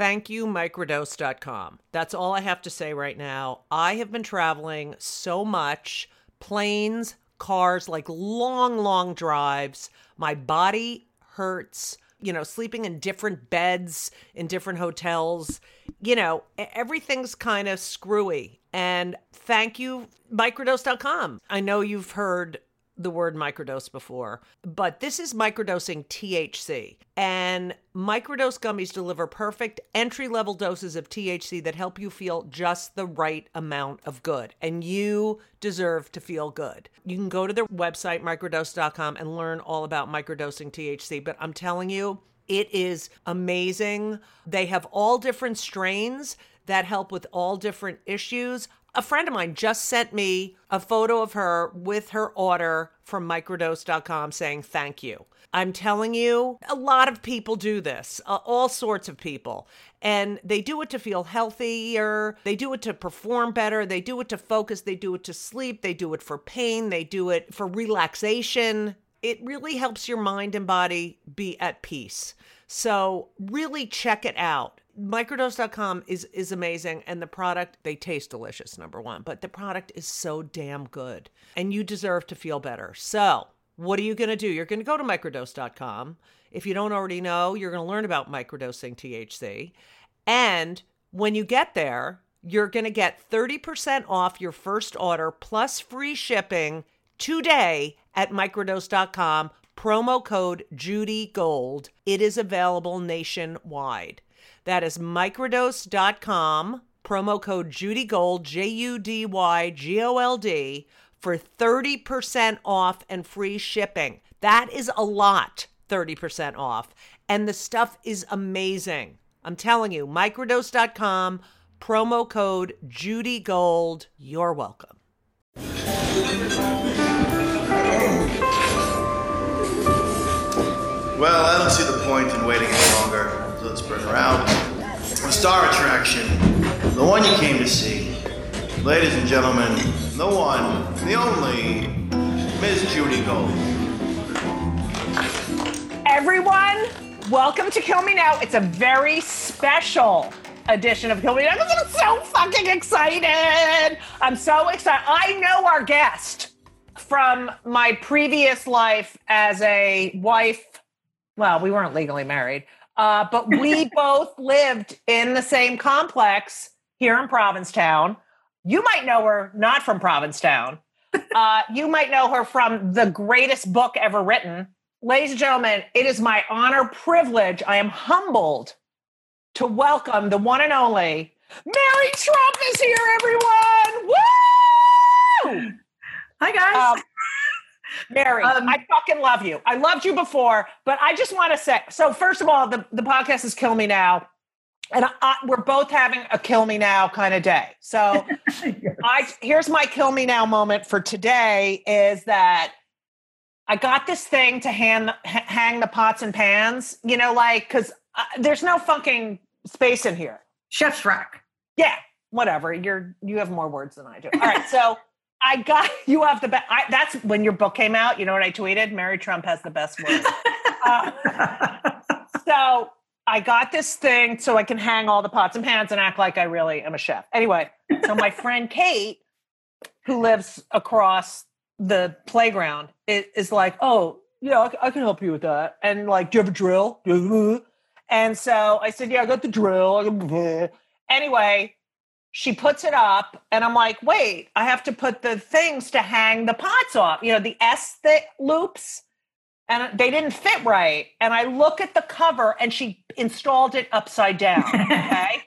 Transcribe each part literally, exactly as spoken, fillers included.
Thank you, microdose dot com. That's all I have to say right now. I have been traveling so much, planes, cars, like long, long drives. My body hurts, you know, sleeping in different beds in different hotels. You know, everything's kind of screwy. And thank you, microdose dot com. I know you've heard the word microdose before, but this is microdosing T H C. And microdose gummies deliver perfect entry-level doses of T H C that help you feel just the right amount of good. And you deserve to feel good. You can go to their website, microdose dot com, and learn all about microdosing T H C. But I'm telling you, it is amazing. They have all different strains that help with all different issues. A friend of mine just sent me a photo of her with her order from microdose dot com saying thank you. I'm telling you, a lot of people do this, uh, all sorts of people. And they do it to feel healthier. They do it to perform better. They do it to focus. They do it to sleep. They do it for pain. They do it for relaxation. It really helps your mind and body be at peace. So really check it out. microdose dot com is, is amazing. And the product, they taste delicious, number one. But the product is so damn good. And you deserve to feel better. So what are you going to do? You're going to go to microdose dot com. If you don't already know, you're going to learn about microdosing T H C. And when you get there, you're going to get thirty percent off your first order plus free shipping today at microdose dot com. Promo code Judy Gold. It is available nationwide. That is microdose dot com, promo code Judy Gold, J U D Y G O L D, for thirty percent off and free shipping. That is a lot, thirty percent off. And the stuff is amazing. I'm telling you, microdose dot com, promo code Judy Gold. You're welcome. Well, I don't see the point in waiting any longer. So let's bring her out. The star attraction, the one you came to see. Ladies and gentlemen, the one, the only, Miss Judy Gold. Everyone, welcome to Kill Me Now. It's a very special edition of Kill Me Now because I'm so fucking excited. I'm so excited. I know our guest from my previous life as a wife. Well, we weren't legally married, uh, but we both lived in the same complex here in Provincetown. You might know her not from Provincetown. Uh, you might know her from the greatest book ever written. Ladies and gentlemen, it is my honor, privilege. I am humbled to welcome the one and only Mary Trump is here, everyone. Woo! Hi, guys. Um, Mary, um, I fucking love you. I loved you before, but I just want to say, so first of all, the, the podcast is Kill Me Now, and I, I, we're both having a Kill Me Now kind of day. So yes. I here's my Kill Me Now moment for today is that I got this thing to hand, h- hang the pots and pans, you know, like, because uh, there's no fucking space in here. Chef's rack. Yeah, whatever. You're, you have more words than I do. All right, so I got, you have the best, that's when your book came out, you know what I tweeted? Mary Trump has the best words. uh, so I got this thing so I can hang all the pots and pans and act like I really am a chef. Anyway, so my friend Kate, who lives across the playground, is, is like, oh, yeah, I, I can help you with that. And like, do you have a drill? And so I said, yeah, I got the drill. Anyway, she puts it up and I'm like, wait, I have to put the things to hang the pots off, you know, the S th- loops, and they didn't fit right. And I look at the cover and she installed it upside down. Okay.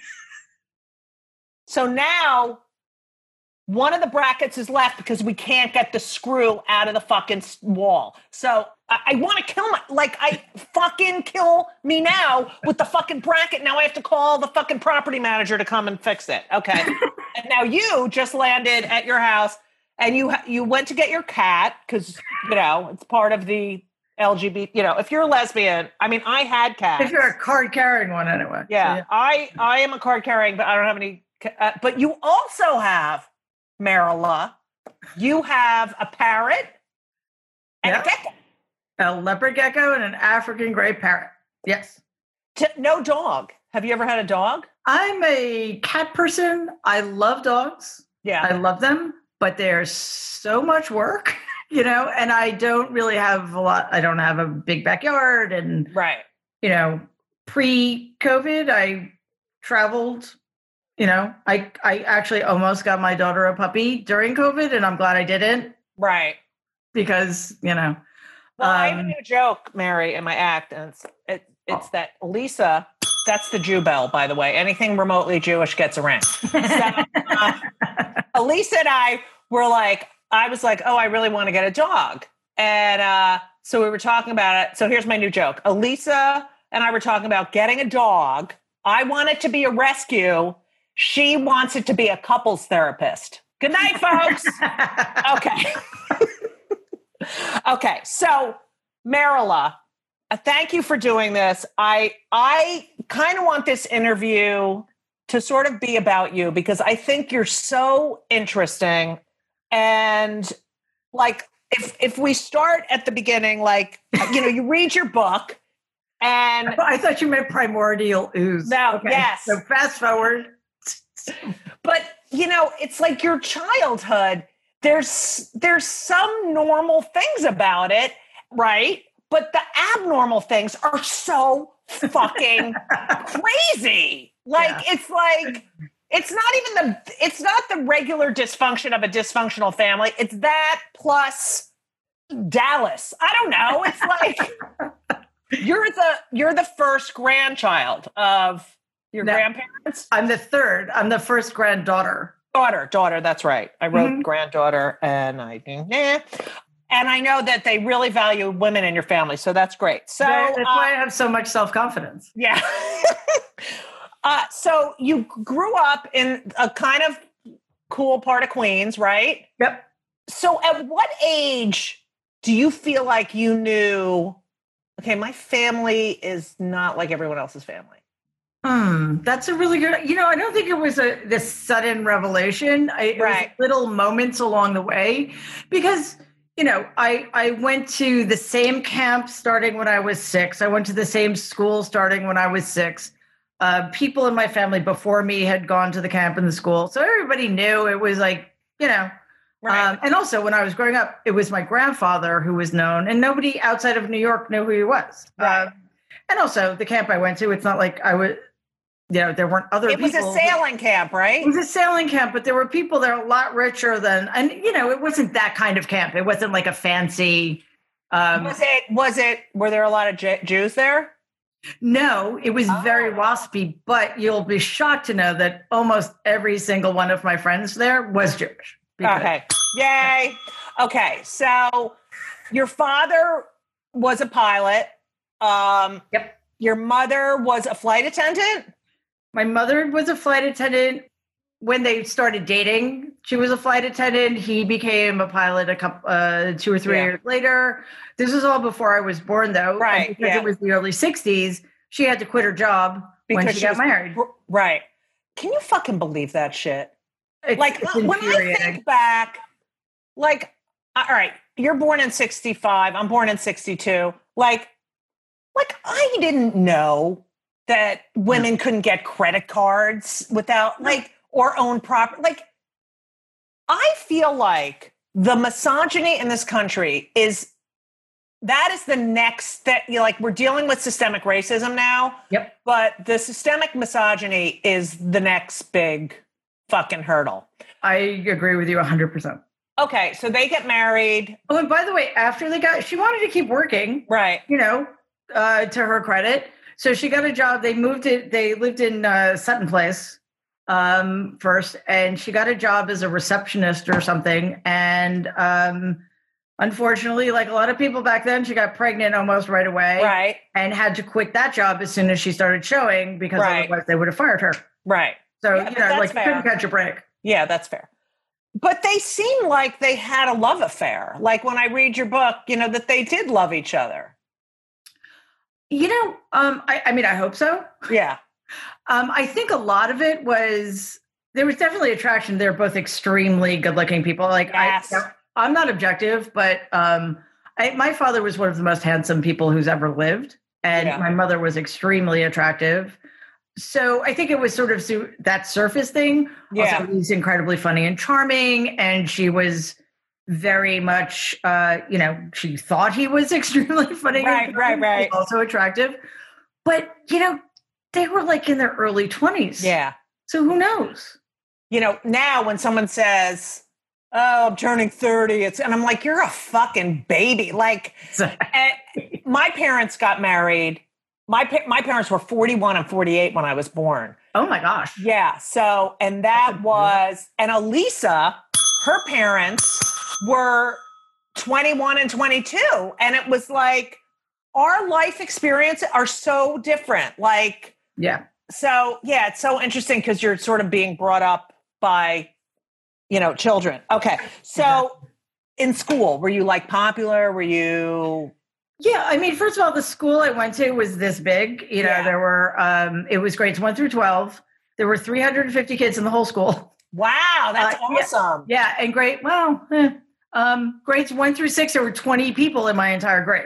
So now one of the brackets is left because we can't get the screw out of the fucking wall. So I, I want to kill my, like, I fucking kill me now with the fucking bracket. Now I have to call the fucking property manager to come and fix it. Okay. And now you just landed at your house and you, you went to get your cat because, you know, it's part of the L G B T, you know, if you're a lesbian, I mean, I had cats. If you're a card carrying one anyway. Yeah, So, yeah. I, I am a card carrying, but I don't have any, uh, but you also have, Marilla, you have a parrot and Yep. a gecko. A leopard gecko and an African gray parrot. Yes. To, no dog. Have you ever had a dog? I'm a cat person. I love dogs. Yeah. I love them, but they're so much work, you know, and I don't really have a lot. I don't have a big backyard. And, right. you know, pre-COVID, I traveled, you know, I, I actually almost got my daughter a puppy during COVID, and I'm glad I didn't. Right. Because, you know. Well, um, I have a new joke, Mary, in my act, and it's, it, it's oh. that Lisa, that's the Jew bell, by the way. Anything remotely Jewish gets a ring. So, uh, Elisa and I were like, I was like, oh, I really want to get a dog. And uh, so we were talking about it. So here's my new joke. Elisa and I were talking about getting a dog. I want it to be a rescue. She wants it to be a couples therapist. Good night, folks. Okay. Okay. So, Marilla, uh, thank you for doing this. I I kind of want this interview to sort of be about you because I think you're so interesting. And like, if if we start at the beginning, like, you know, you read your book and I thought you meant primordial ooze. No, okay. yes. So fast forward. But, you know, it's like your childhood. There's there's some normal things about it, right? But the abnormal things are so fucking crazy. Like, yeah. It's like, it's not even the, it's not the regular dysfunction of a dysfunctional family. It's that plus Dallas. I don't know. It's like, you're the, you're the first grandchild of your no, grandparents. I'm the third. I'm the first granddaughter. Daughter, daughter. That's right. I wrote mm-hmm. granddaughter and I, eh. And I know that they really value women in your family. So that's great. So that's uh, why I have so much self-confidence. Yeah. uh, so you grew up in a kind of cool part of Queens, right? Yep. So at what age do you feel like you knew, okay, my family is not like everyone else's family? Hmm, that's a really good, you know, I don't think it was a this sudden revelation. I, it right. was little moments along the way because, you know, I, I went to the same camp starting when I was six. I went to the same school starting when I was six. Uh, people in my family before me had gone to the camp and the school. So everybody knew it was like, you know, right. um, and also when I was growing up, it was my grandfather who was known and nobody outside of New York knew who he was. Right. Uh, and also the camp I went to, it's not like I was, you know, there weren't other it people. It was a sailing camp, right? It was a sailing camp, but there were people that are a lot richer than, and you know, it wasn't that kind of camp. It wasn't like a fancy. Um, was it, was it, were there a lot of J- Jews there? No, it was oh. very waspy, but you'll be shocked to know that almost every single one of my friends there was Jewish. Because, okay. Yay. Okay. So your father was a pilot. Um, yep. Your mother was a flight attendant? My mother was a flight attendant. When they started dating, she was a flight attendant. He became a pilot a couple, uh, two or three yeah. years later. This was all before I was born, though. Right. And because yeah. it was the early sixties, she had to quit her job because when she, she got was, married. Right. Can you fucking believe that shit? It's, like, it's when I think back, like, all right, you're born in sixty-five. I'm born in sixty-two. Like, like I didn't know that women couldn't get credit cards without, like, or own property. Like, I feel like the misogyny in this country is, that is the next that you know, like we're dealing with systemic racism now. Yep. But the systemic misogyny is the next big fucking hurdle. I agree with you one hundred percent. Okay, so they get married. Oh, and by the way, after they got, she wanted to keep working. Right. You know, uh, to her credit. So she got a job. They moved it. They lived in uh, Sutton Place um, first, and she got a job as a receptionist or something. And um, unfortunately, like a lot of people back then, she got pregnant almost right away. Right. And had to quit that job as soon as she started showing because right. otherwise they would have fired her. Right. So, yeah, you know, like fair. Couldn't catch a break. Yeah, that's fair. But they seem like they had a love affair. Like when I read your book, you know, that they did love each other. You know, um, I, I mean, I hope so. Yeah. um, I think a lot of it was, there was definitely attraction. They're both extremely good looking people. Like, yes. I, I'm not objective, but um, I, my father was one of the most handsome people who's ever lived. And yeah. my mother was extremely attractive. so I think it was sort of su- that surface thing. Yeah. Also, he's incredibly funny and charming, and she was very much, uh, you know, she thought he was extremely funny, Right, and right, right. also attractive. But you know, they were like in their early twenties. Yeah. So who knows? You know, now when someone says, "Oh, I'm turning thirty," it's and I'm like, "You're a fucking baby." Like, and my parents got married. My pa- my parents were forty-one and forty-eight when I was born. Oh my gosh. Yeah. So, and that was, and Elisa, her parents were twenty-one and twenty-two. And it was like, our life experiences are so different. Like, Yeah. so yeah, it's so interesting because you're sort of being brought up by, you know, children. Okay. So in school, were you like popular? Were you? Yeah, I mean, first of all, the school I went to was this big. You know, Yeah. there were, um, it was grades one through twelve. There were three hundred fifty kids in the whole school. Wow, that's Uh, yeah. awesome. Yeah, and grade, well, eh, um, grades one through six, there were twenty people in my entire grade.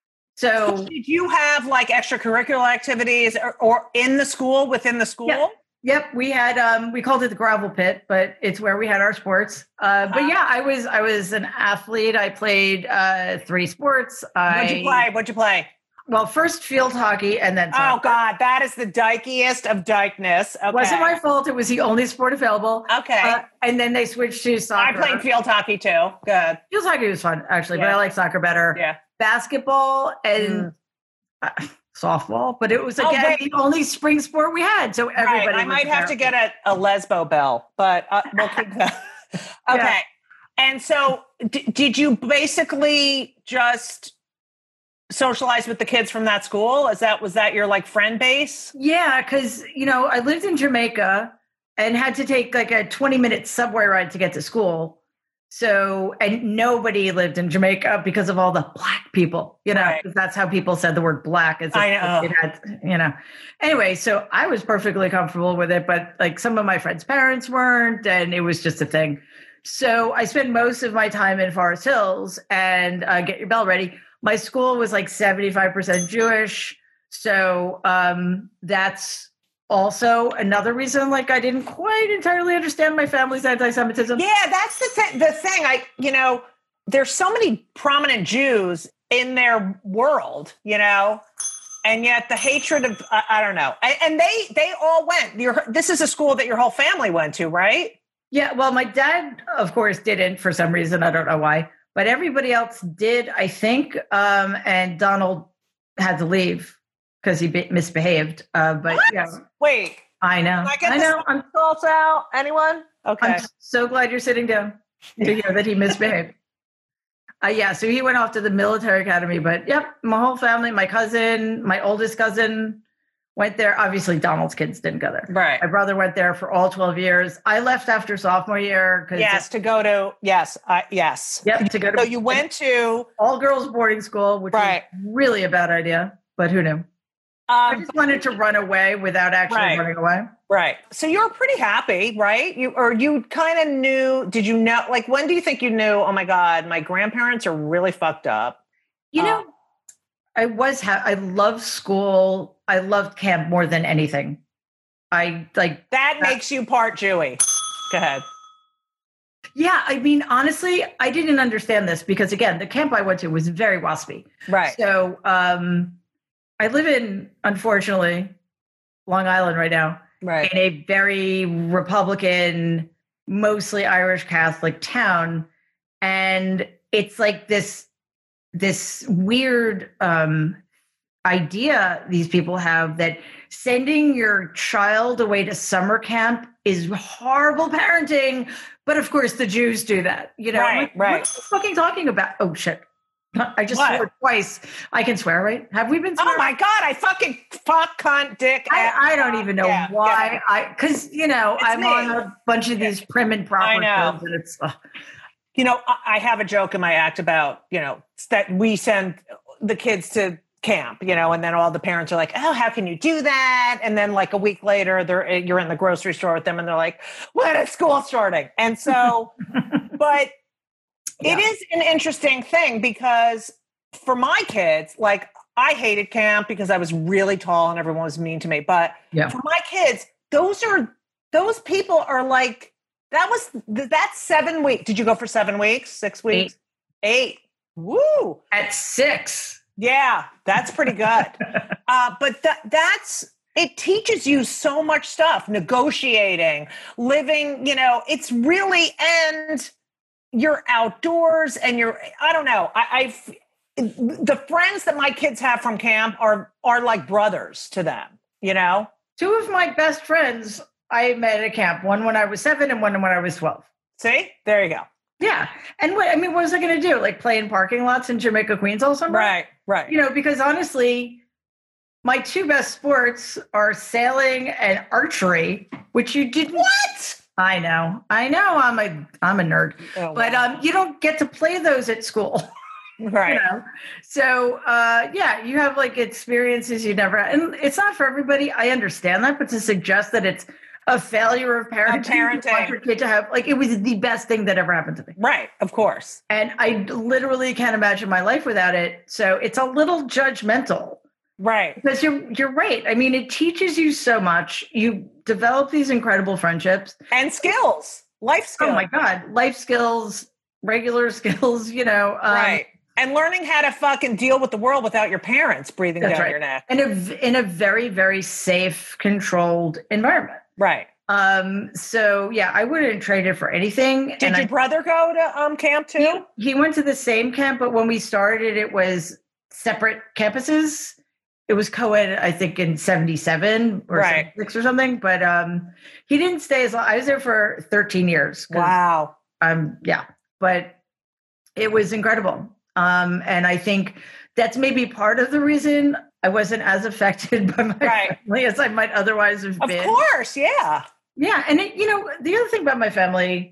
So, Did you have like extracurricular activities or, or in the school, within the school? Yeah. Yep, we had, um, we called it the gravel pit, but it's where we had our sports. Uh, but Uh-huh. yeah, I was, I was an athlete. I played uh, three sports. I, What'd you play? What'd you play? Well, first field hockey and then Oh soccer. God, that is the dykiest of dykeness. Okay. Wasn't my fault. It was the only sport available. Okay. Uh, and then they switched to I soccer. played field hockey too. Good. Field hockey was fun, actually, but Yeah. I like soccer better. Yeah. Basketball and uh, softball, but it was, Oh, again, wait. the only spring sport we had. So everybody Right. I was might have to there. get a, a lesbo bell, but uh, we'll keep that. Okay. Yeah. And so d- did you basically just socialize with the kids from that school? Is that, was that your like friend base? Yeah, because, you know, I lived in Jamaica and had to take like a twenty minute subway ride to get to school. So, and nobody lived in Jamaica because of all the black people, you know, Right. 'cause that's how people said the word black. As if I know. It had, you know, anyway, so I was perfectly comfortable with it, but like some of my friends' parents weren't, and it was just a thing. So I spent most of my time in Forest Hills and uh, get your bell ready. My school was like seventy-five percent Jewish. So um, that's also another reason, like, I didn't quite entirely understand my family's anti-Semitism. Yeah, that's the thing. The thing I, you know, there's so many prominent Jews in their world, you know, and yet the hatred of, I, I don't know. And, and they, they all went, your, this is a school that your whole family went to, right? Yeah, well, my dad, of course, didn't for some reason. I don't know why, but everybody else did, I think. Um, and Donald had to leave because he be- misbehaved. Uh, but What? yeah, Wait, I know. can I get I this know. I'm, results out? Anyone? Okay. I'm so glad you're sitting down to hear that he misbehaved. Uh, yeah, so he went off to the military academy, but yep, my whole family, my cousin, my oldest cousin went there. Obviously, Donald's kids didn't go there. Right. My brother went there for all twelve years. I left after sophomore year because Yes, to go to, yes, uh, yes. yep, to go to So you went to, all girls boarding school, which Right. was really a bad idea, but who knew? I um, just wanted to run away without actually Right. running away. right. So you were pretty happy, right? You, or you kind of knew, did you know, like, when do you think you knew, oh my God, my grandparents are really fucked up? You Uh, know, I was, ha- I loved school. I loved camp more than anything. I like, That That- makes you part Jewy. Go ahead. yeah, I mean, honestly, I didn't understand this because, again, the camp I went to was very waspy. Right. So um, I live in, unfortunately, Long Island right now, Right. in a very Republican, mostly Irish Catholic town. And it's like this, this weird um, idea these people have that sending your child away to summer camp is horrible parenting. But of course, the Jews do that. You know, Right, Like, right. What are you fucking talking about? Oh, shit. I just What? swore twice. I can swear, right? Have we been Oh swearing? my God, I fucking fuck, cunt, dick. ass. I, I don't even know Yeah, why I, because, you know, It's I'm me. on a bunch of these prim and proper I know. shows, and it's, uh, You know, I, I have a joke in my act about, you know, that we send the kids to camp, you know, and then all the parents are like, oh, how can you do that? And then like a week later, they're you're in the grocery store with them and they're like, when is school starting? And so, but Yeah. it is an interesting thing because for my kids, like I hated camp because I was really tall and everyone was mean to me. But Yeah. for my kids, those are those people are like that was that's seven weeks. Did you go for seven weeks? Six weeks? Eight. Eight. Woo! At six. Yeah, that's pretty good. uh, but that that's it teaches you so much stuff, negotiating, living, you know, it's really, and you're outdoors and you're, I don't know. I, I've, the friends that my kids have from camp are, are like brothers to them, you know? Two of my best friends I met at camp, one when I was seven and one when I was twelve. See, there you go. Yeah. And what, I mean, what was I going to do? Like play in parking lots in Jamaica, Queens all summer? Right, right. You know, because honestly, my two best sports are sailing and archery, which you didn't. What? I know. I know I'm a I'm a nerd. Oh, but wow. um you don't get to play those at school. Right. You know? So uh yeah, you have like experiences you never had. And it's not for everybody. I understand that, but to suggest that it's a failure of parenting, parenting. you want your kid to have like it was the best thing that ever happened to me. Right, of course. And I literally can't imagine my life without it. So it's a little judgmental. Right. Because you're you're right. I mean, it teaches you so much. You develop these incredible friendships And skills, life skills. Oh my God, life skills, regular skills. You know, um, Right. And learning how to fucking deal with the world without your parents breathing That's down right. your neck. in a in a very very safe, controlled environment. Right. Um. So yeah, I wouldn't trade it for anything. Did and your I, brother go to um camp too? he went to the same camp, but when we started, it was separate campuses. It was co-ed, I think, in seventy-seven or Right. seventy-six or something. But um, he didn't stay as long. I was there for thirteen years. 'cause Wow. Um, yeah, but it was incredible. Um, and I think that's maybe part of the reason I wasn't as affected by my Right. family as I might otherwise have Of been. course, yeah. Yeah. And, it, you know, the other thing about my family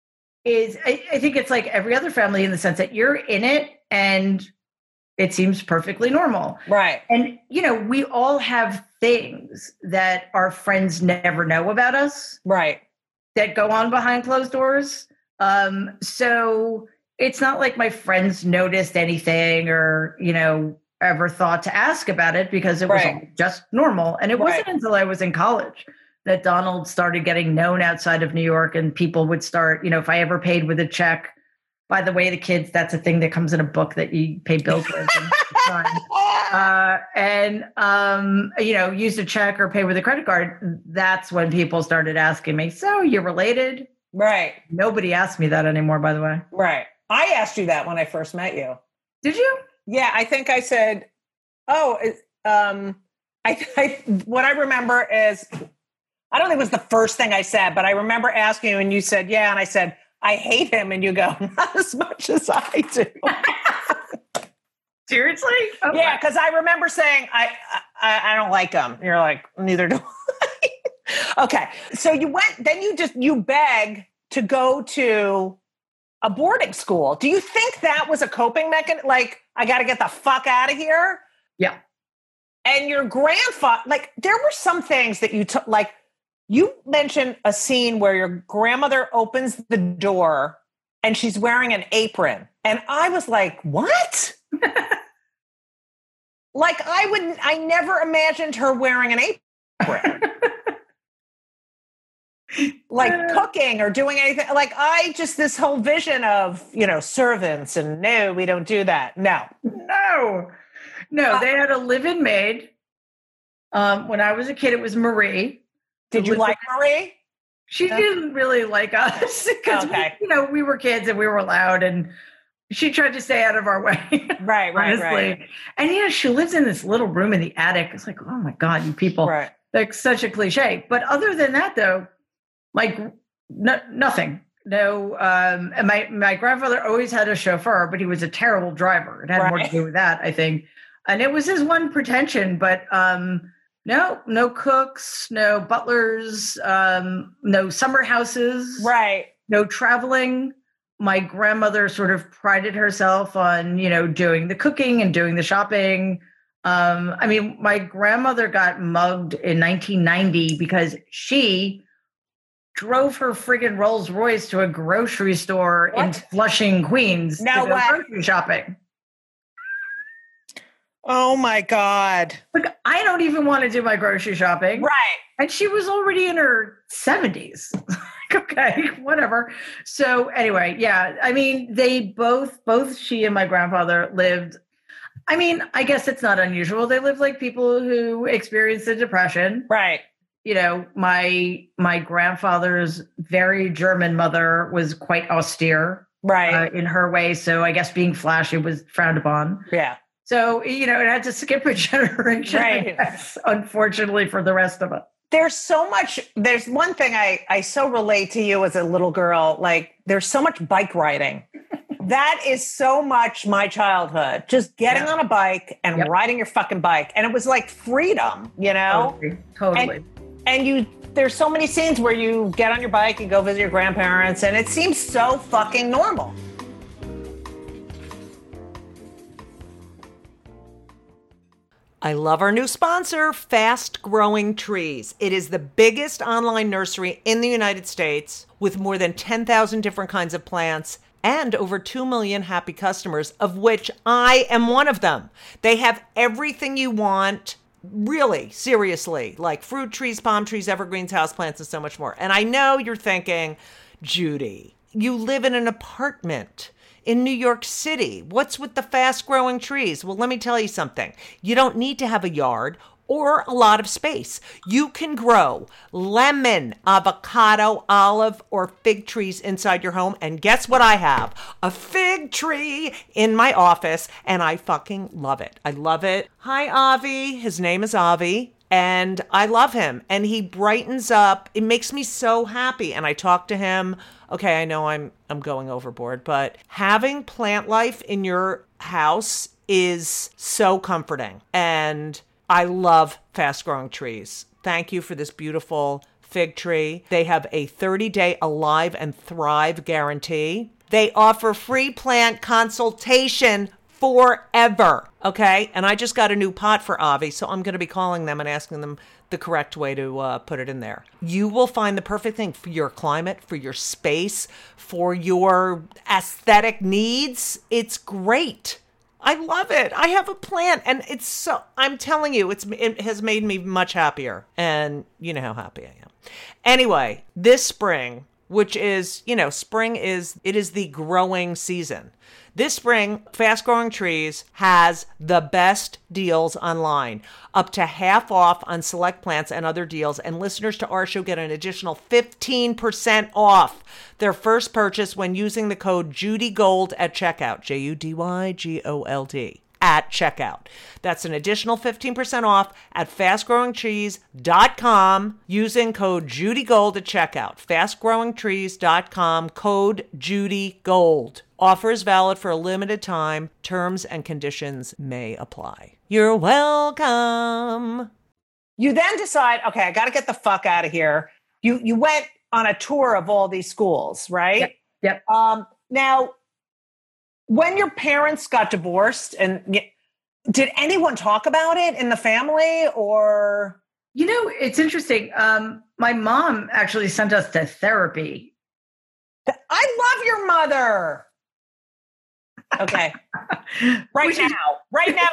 is I, I think it's like every other family in the sense that you're in it and it seems perfectly normal. Right. And, you know, we all have things that our friends never know about us Right. that go on behind closed doors. Um, so it's not like my friends noticed anything or, you know, ever thought to ask about it because it was Right. all just normal. And it Right. wasn't until I was in college that Donald started getting known outside of New York and people would start, you know, if I ever paid with a check, by the way, the kids, that's a thing that comes in a book that you pay bills with. And, it's fine. uh, and um, you know, use a check or pay with a credit card. That's when people started asking me, so you're related? Right. Nobody asked me that anymore, by the way. Right. I asked you that when I first met you. Did you? Yeah, I think I said, "Oh, it- um, I, I." What I remember is, I don't think it was the first thing I said, but I remember asking you, and you said, "Yeah," and I said, "I hate him," and you go, "Not as much as I do." Seriously? Oh, Yeah, because I remember saying, I, "I I don't like him." And you're like, "Neither do I." Okay, so you went, then you just you beg to go to a boarding school. Do you think that was a coping mechanism? Like, I got to get the fuck out of here. Yeah. And your grandfather, like, there were some things that you took, like, you mentioned a scene where your grandmother opens the door and she's wearing an apron. And I was like, what? Like, I wouldn't, I never imagined her wearing an apron. Like cooking or doing anything. Like, I just, this whole vision of, you know, servants and no, we don't do that. No. No. No, Uh, they had a live-in maid. Um, when I was a kid, it was Marie. Did you With- like Marie? She didn't really like us because Okay. you know we were kids and we were loud, and she tried to stay out of our way. Right, right, honestly. right. And you know, she lives in this little room in the attic. It's like, oh my god, you people! Right. Like such a cliche. But other than that, though, like no, nothing. No, um, and my my grandfather always had a chauffeur, but he was a terrible driver. It had more to Right. do with that, I think. And it was his one pretension, but um, no, no cooks, no butlers, um, no summer houses, Right. no traveling. My grandmother sort of prided herself on, you know, doing the cooking and doing the shopping. Um, I mean, my grandmother got mugged in nineteen ninety because she drove her friggin' Rolls Royce to a grocery store in What? Flushing, Queens No to go way. grocery shopping. Oh my God. Look, I don't even want to do my grocery shopping. Right. And she was already in her seventies. Okay, whatever. So anyway, yeah, I mean, they both, both she and my grandfather lived. I mean, I guess it's not unusual. They live like people who experience the depression. Right. You know, my my grandfather's very German mother was quite austere, right, uh, in her way. So I guess being flashy was frowned upon. Yeah. So you know, it had to skip a generation. Right. Guess, unfortunately, for the rest of us. There's so much. There's one thing I I so relate to you as a little girl. Like there's so much bike riding. That is so much my childhood. Just getting yeah. on a bike and yep. riding your fucking bike. And it was like freedom, you know? Totally. Totally. And, and you, there's so many scenes where you get on your bike and go visit your grandparents, and it seems so fucking normal. I love our new sponsor, Fast Growing Trees. It is the biggest online nursery in the United States with more than ten thousand different kinds of plants and over two million happy customers, of which I am one of them. They have everything you want, really, seriously, like fruit trees, palm trees, evergreens, houseplants, and so much more. And I know you're thinking, Judy, you live in an apartment in New York City. What's with the fast-growing trees? Well, let me tell you something. You don't need to have a yard or a lot of space. You can grow lemon, avocado, olive, or fig trees inside your home. And guess what I have? A fig tree in my office, and I fucking love it. I love it. Hi, Avi. His name is Avi, and I love him. And he brightens up. It makes me so happy. And I talk to him. Okay, I know I'm I'm going overboard, but having plant life in your house is so comforting. And I love Fast Growing Trees. Thank you for this beautiful fig tree. They have a thirty-day Alive and Thrive guarantee. They offer free plant consultation forever, okay? And I just got a new pot for Avi, so I'm going to be calling them and asking them the correct way to uh, put it in there. You will find the perfect thing for your climate, for your space, for your aesthetic needs. It's great. I love it. I have a plant, and it's so, I'm telling you, it's it has made me much happier. And you know how happy I am. Anyway, this spring, which is, you know, spring is, it is the growing season. This spring, Fast Growing Trees has the best deals online. Up to half off on select plants and other deals. And listeners to our show get an additional fifteen percent off their first purchase when using the code JudyGold at checkout. J U D Y G O L D. At checkout. That's an additional fifteen percent off at fast growing trees dot com using code JudyGold at checkout. fast growing trees dot com, code JudyGold. Offer is valid for a limited time. Terms and conditions may apply. You're welcome. You then decide, okay, I got to get the fuck out of here. You you went on a tour of all these schools, right? Yep. yep. Um, now, when your parents got divorced, and did anyone talk about it in the family, or? You know, it's interesting. Um, my mom actually sent us to therapy. I love your mother. Okay. Right Which now. Is- right now,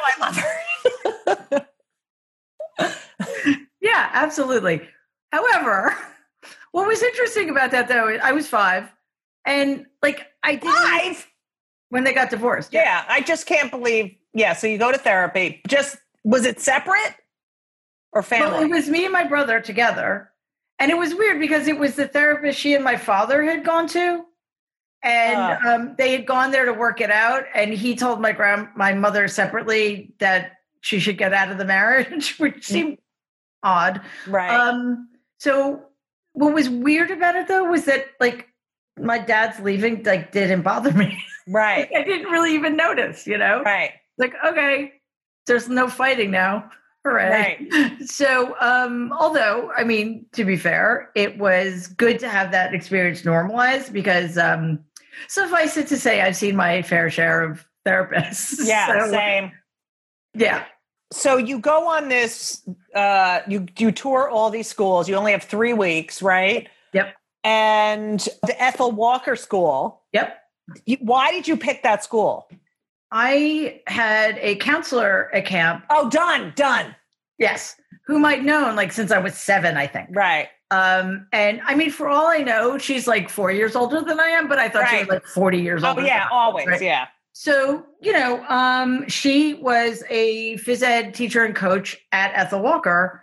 I love her. Yeah, absolutely. However, what was interesting about that, though, I was five. And like, I didn't. Five? When they got divorced. Yeah. yeah, I just can't believe. Yeah, so you go to therapy. Just, was it separate or family? Well, it was me and my brother together. And it was weird because it was the therapist she and my father had gone to. And uh, um, they had gone there to work it out. And he told my grand, my mother separately that she should get out of the marriage, which seemed odd. Right. Um, so what was weird about it, though, was that, like, my dad's leaving, like, didn't bother me. Right. I didn't really even notice, you know? Right. Like, okay, there's no fighting now. Hooray. Right. So, um, although, I mean, to be fair, it was good to have that experience normalized because um, suffice it to say, I've seen my fair share of therapists. Yeah, so, same. Yeah. So you go on this, uh, you, you tour all these schools. You only have three weeks, right? Yep. And the Ethel Walker School. Yep. You, why did you pick that school? I had a counselor at camp. Oh, done, done. Yes. Whom I'd known like since I was seven, I think. Right. Um, and I mean, for all I know, she's like four years older than I am, but I thought right. she was like forty years oh, older. Oh yeah, always. Right? Yeah. So, you know, um, she was a phys ed teacher and coach at Ethel Walker.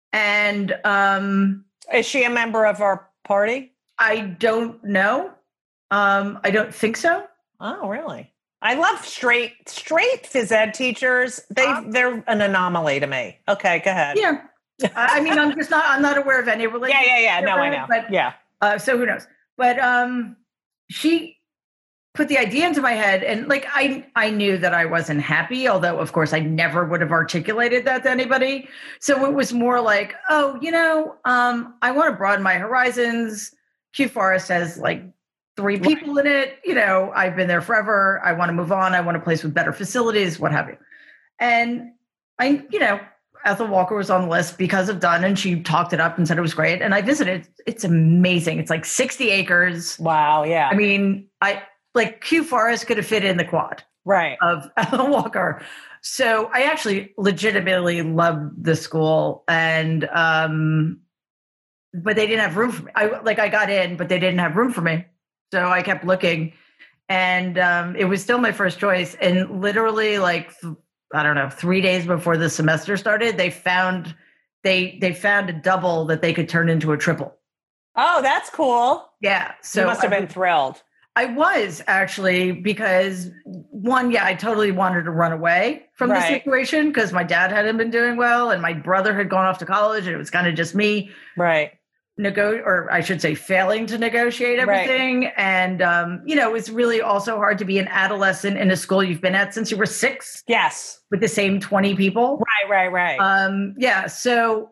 And um, is she a member of our party? I don't know. Um, I don't think so. Oh, really? I love straight, straight phys ed teachers. They, um, they're an anomaly to me. Okay, go ahead. Yeah. I mean, I'm just not, I'm not aware of any relationship. Yeah, yeah, yeah. No, I know. But, yeah. Uh, so who knows? But um, she put the idea into my head, and like, I, I knew that I wasn't happy, although of course I never would have articulated that to anybody. So it was more like, oh, you know, um, I want to broaden my horizons. Q Forest has like three people right. in it. You know, I've been there forever. I want to move on. I want a place with better facilities, what have you. And I, you know, Ethel Walker was on the list because of Dunn, and she talked it up and said it was great. And I visited. It's amazing. It's like sixty acres. Wow. Yeah. I mean, I like Q Forest could have fit in the quad right. of Ethel Walker. So I actually legitimately loved the school, and um, but they didn't have room for me. I like I got in, but they didn't have room for me. So I kept looking, and um, it was still my first choice. And literally, like I don't know, three days before the semester started, they found they they found a double that they could turn into a triple. Oh, that's cool. Yeah, so you must have I, been thrilled. I was actually because one, yeah, I totally wanted to run away from right. the situation because my dad hadn't been doing well, and my brother had gone off to college, and it was kind of just me. Right. Nego- or I should say failing to negotiate everything. Right. And, um, you know, it's really also hard to be an adolescent in a school you've been at since you were six. Yes. With the same twenty people. Right, right, right. Um, yeah. So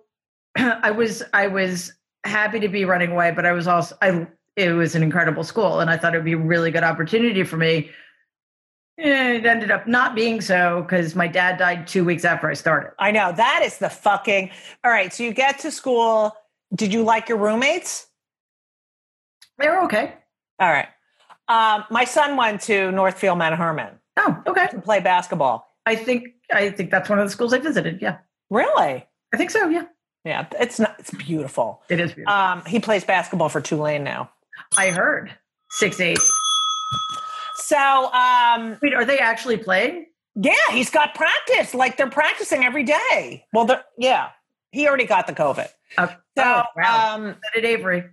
I was, I was happy to be running away, but I was also, I, it was an incredible school, and I thought it would be a really good opportunity for me. It ended up not being so because my dad died two weeks after I started. I know. That is the fucking, all right. So you get to school. Did you like your roommates? They were okay. All right. Um, my son went to Northfield Mount Hermon. Oh, okay. To play basketball. I think I think that's one of the schools I visited. Yeah. Really? I think so. Yeah. Yeah. It's not. It's beautiful. It is beautiful. Um, he plays basketball for Tulane now. I heard six eight. So, um, wait, are they actually playing? Yeah, he's got practice. Like they're practicing every day. Well, yeah, he already got the COVID. Okay. So, oh, wow. um, so did Avery.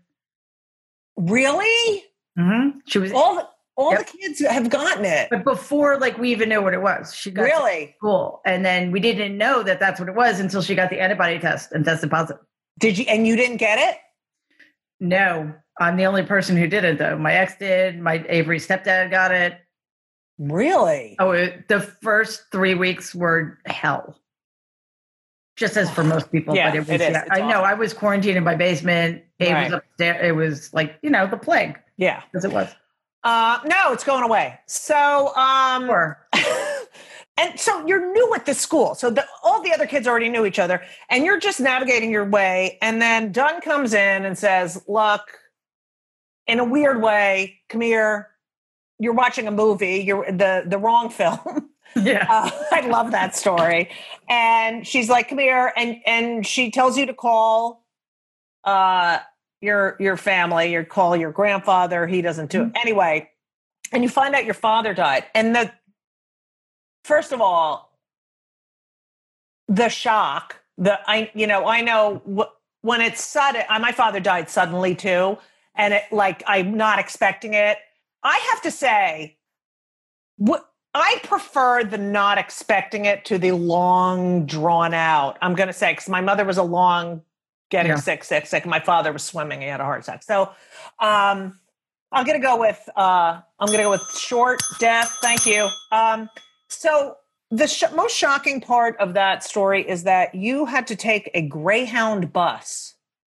Really? Mm-hmm. She was all the all yep. the kids have gotten it, but before like we even knew what it was. She got really cool, and then we didn't know that that's what it was until she got the antibody test and tested positive. Did you? And you didn't get it? No, I'm the only person who didn't though. My ex did. My Avery stepdad got it. Really? Oh, it, the first three weeks were hell. Just as for most people, yeah, but it was. It is. Yeah, I know. I was quarantined in my basement. It right. was upstairs. It was like you know the plague. Yeah, as it was. Uh, no, it's going away. So, um, sure. and so you're new at this school. So the, all the other kids already knew each other, and you're just navigating your way. And then Dunn comes in and says, "Look, in a weird way, come here. You're watching a movie. You're the the wrong film." Yeah. Uh, I love that story. And she's like, come here. And, and she tells you to call, uh, your, your family, you call your grandfather. He doesn't do it. Mm-hmm. Anyway. And you find out your father died. And the, first of all, the shock, the, I, you know, I know w- when it's sudden, uh, my father died suddenly too. And it like, I'm not expecting it. I have to say, what, I prefer the not expecting it to the long drawn out. I'm going to say, because my mother was a long getting yeah. sick, sick, sick. And my father was swimming. He had a heart attack. So um, I'm going to go with, uh, I'm going to go with short death. Thank you. Um, so the sh- most shocking part of that story is that you had to take a Greyhound bus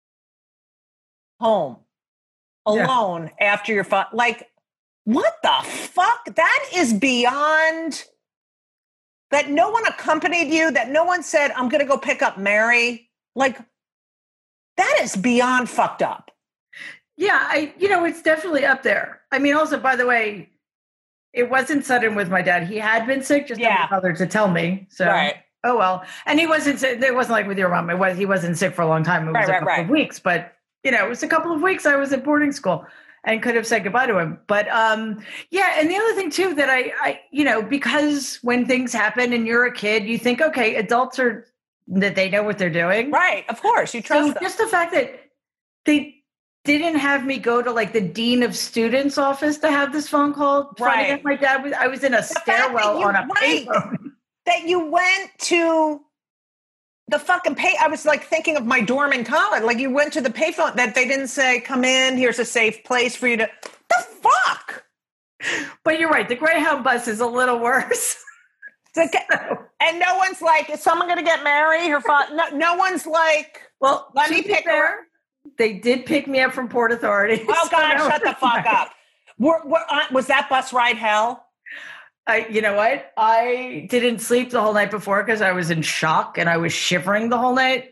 home alone yeah. after your father, like, what the fuck? That is beyond, that no one accompanied you, that no one said, I'm going to go pick up Mary. Like, that is beyond fucked up. Yeah, I, you know, it's definitely up there. I mean, also, by the way, it wasn't sudden with my dad. He had been sick, just Yeah. didn't bother to tell me. So, Right. oh well. And he wasn't. sick- It wasn't like with your mom. It was. He wasn't sick for a long time. It was Right, a right, couple right. of weeks, but you know, it was a couple of weeks. I was at boarding school and could have said goodbye to him. But um, yeah. And the other thing too that I, I, you know, because when things happen and you're a kid, you think, okay, adults are that they know what they're doing. Right. Of course. You trust So them. just the fact that they didn't have me go to like the dean of students office to have this phone call. Finding Right. out my dad was, I was in a fact that stairwell you- on a right. payphone. that you went to the fucking pay. I was like thinking of my dorm in college. Like you went to the payphone that they didn't say, come in, here's a safe place for you to, the fuck? But you're right. The Greyhound bus is a little worse. The ga- and no one's like, is someone going to get married? Her father, no, no one's like, Well, Let to me be pick her fair, they did pick me up from Port Authority. oh so God, that shut the was fuck nice. up. Were, were, uh, was that bus ride hell? I, you know what? I didn't sleep the whole night before because I was in shock and I was shivering the whole night.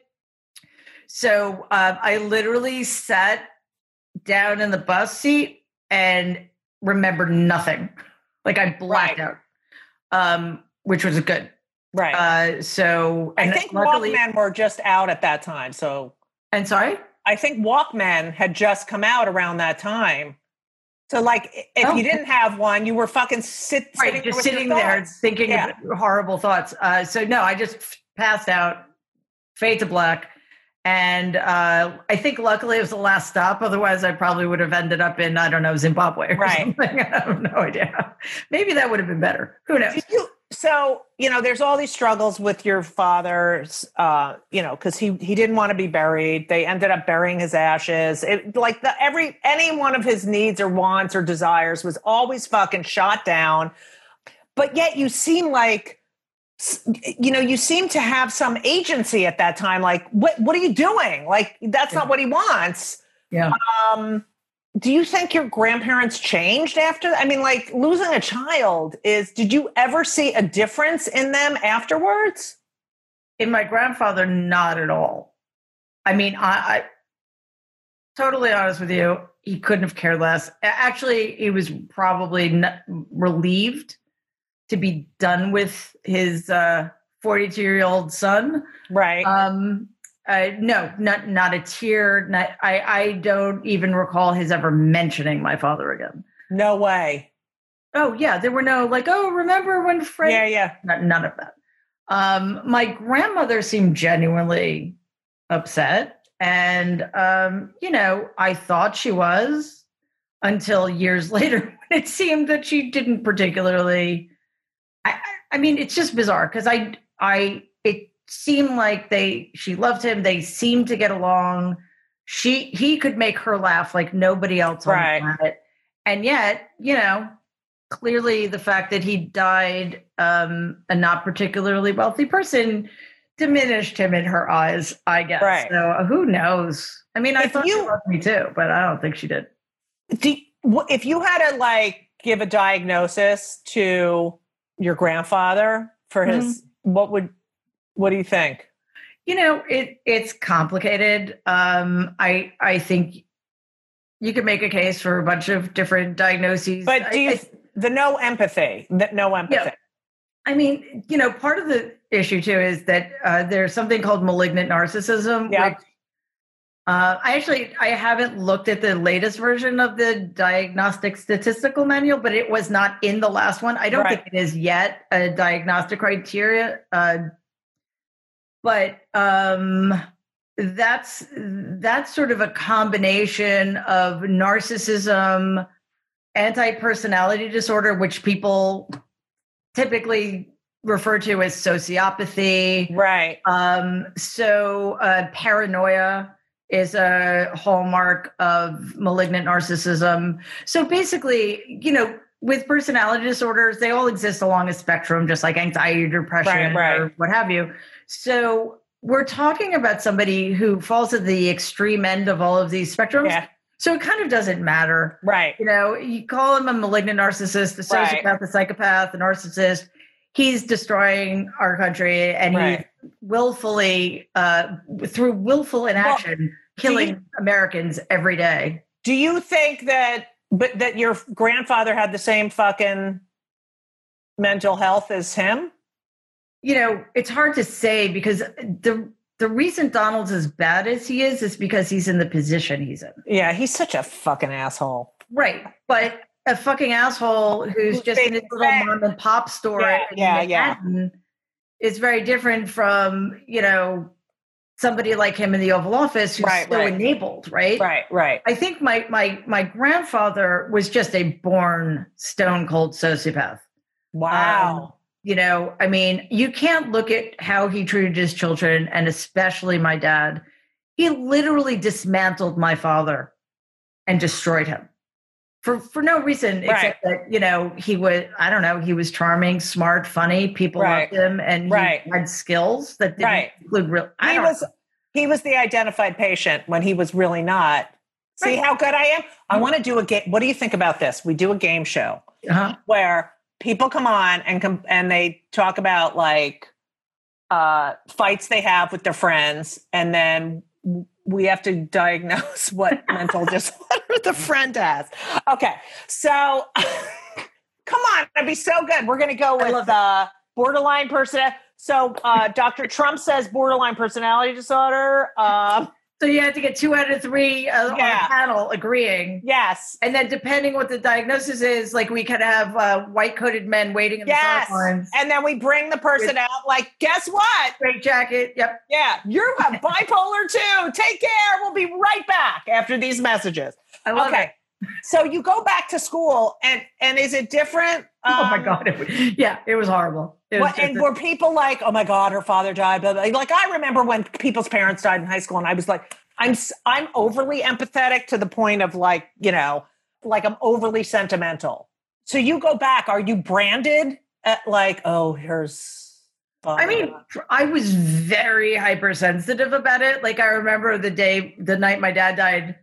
So um, I literally sat down in the bus seat and remembered nothing. Like I blacked Right. out, um, which was good. Right. Uh, so I and think luckily, Walkman were just out at that time. So and sorry. I think Walkman had just come out around that time. So, like, if Oh. you didn't have one, you were fucking sit, Right, sitting just with your sitting there thoughts. thinking Yeah. of horrible thoughts. Uh, so no, I just passed out, fade to black, and uh, I think luckily it was the last stop. Otherwise, I probably would have ended up in I don't know Zimbabwe or Right. something. I have no idea. Maybe that would have been better. Who knows? Did you- so, you know, there's all these struggles with your father's, uh, you know, because he he didn't want to be buried. They ended up burying his ashes. It, like the every any one of his needs or wants or desires was always fucking shot down. But yet you seem like, you know, you seem to have some agency at that time. Like, what what are you doing? Like, that's Yeah. not what he wants. Yeah. Um, do you think your grandparents changed after? I mean, like losing a child is, did you ever see a difference in them afterwards? In my grandfather, not at all. I mean, I, I totally honest with you, he couldn't have cared less. A- Actually, he was probably not relieved to be done with his uh, forty-two-year-old son. Right. Um, uh, no, not not a tear. Not, I I don't even recall his ever mentioning my father again. no way. Oh yeah, there were no like, oh, remember when Fred? Yeah, yeah. N- none of that. Um, my grandmother seemed genuinely upset, and um, you know, I thought she was until years later. It seemed that she didn't particularly. I, I I mean, it's just bizarre because I, I, it seemed like they, she loved him. They seemed to get along. She, he could make her laugh like nobody else on Right. the planet, and yet, you know. Clearly, the fact that he died um, a not particularly wealthy person diminished him in her eyes, I guess. Right. So uh, who knows? I mean, I If thought you- she loved me too, but I don't think she did. Do, wh- if you had to like give a diagnosis to your grandfather for his, what would, what do you think? You know, it it's complicated. Um, I I think you could make a case for a bunch of different diagnoses. But do I- you, I- the no empathy, that no empathy. Yeah. I mean, you know, part of the issue too is that uh, there's something called malignant narcissism. Yeah. Which, uh, I actually I haven't looked at the latest version of the Diagnostic Statistical Manual, but it was not in the last one. I don't Right. think it is yet a diagnostic criteria. Uh, but um, that's that's sort of a combination of narcissism, anti-personality disorder, which people typically refer to as sociopathy. Right. Um, so uh, paranoia is a hallmark of malignant narcissism. So basically, you know, with personality disorders, they all exist along a spectrum, just like anxiety, depression, Right, right. or what have you. So we're talking about somebody who falls at the extreme end of all of these spectrums. Yeah. So it kind of doesn't matter. Right. You know, you call him a malignant narcissist, a Right. sociopath, a psychopath, a narcissist. He's destroying our country, and Right. he's willfully, uh, through willful inaction, killing you- Americans every day. Do you think that, but that your grandfather had the same fucking mental health as him? You know, it's hard to say because the the reason Donald's as bad as he is is because he's in the position he's in. Yeah, he's such a fucking asshole. Right. But a fucking asshole who's just in his little mom and pop store yeah, in yeah, Manhattan yeah. is very different from, you know, somebody like him in the Oval Office who's right, so right. enabled, right? Right, right. I think my my my grandfather was just a born stone cold sociopath. Wow. Um, you know, I mean, you can't look at how he treated his children, and especially my dad. He literally dismantled my father and destroyed him for, for no reason right. except that, you know, he was, I don't know, he was charming, smart, funny. People right. loved him, and right. he had skills that didn't right. include real. I he don't was know. He was the identified patient when he was really not. See right. how good I am? I want to do a game. What do you think about this? We do a game show uh-huh. where people come on and come and they talk about like uh, fights they have with their friends, and then we have to diagnose what mental disorder the friend has. Okay, so come on, that'd be so good. We're going to go with uh, borderline personality. So uh, Doctor Trump says borderline personality disorder. Uh, So you had to get two out of three uh, yeah. on a panel agreeing. Yes. And then depending what the diagnosis is, like we could have uh, white-coated men waiting in yes. the sidelines. And then we bring the person With, out like, guess what? Straight jacket. Yep. Yeah. You have bipolar too. Take care. We'll be right back after these messages. I love okay. it. So you go back to school and, and is it different? Um, oh my God. It was, yeah, it was horrible. It was what, and a- were people like, oh my God, her father died. Blah, blah. Like I remember when people's parents died in high school and I was like, I'm I'm overly empathetic to the point of like, you know, like I'm overly sentimental. So you go back, are you branded at like, oh, here's fun. I mean, I was very hypersensitive about it. Like I remember the day, the night my dad died,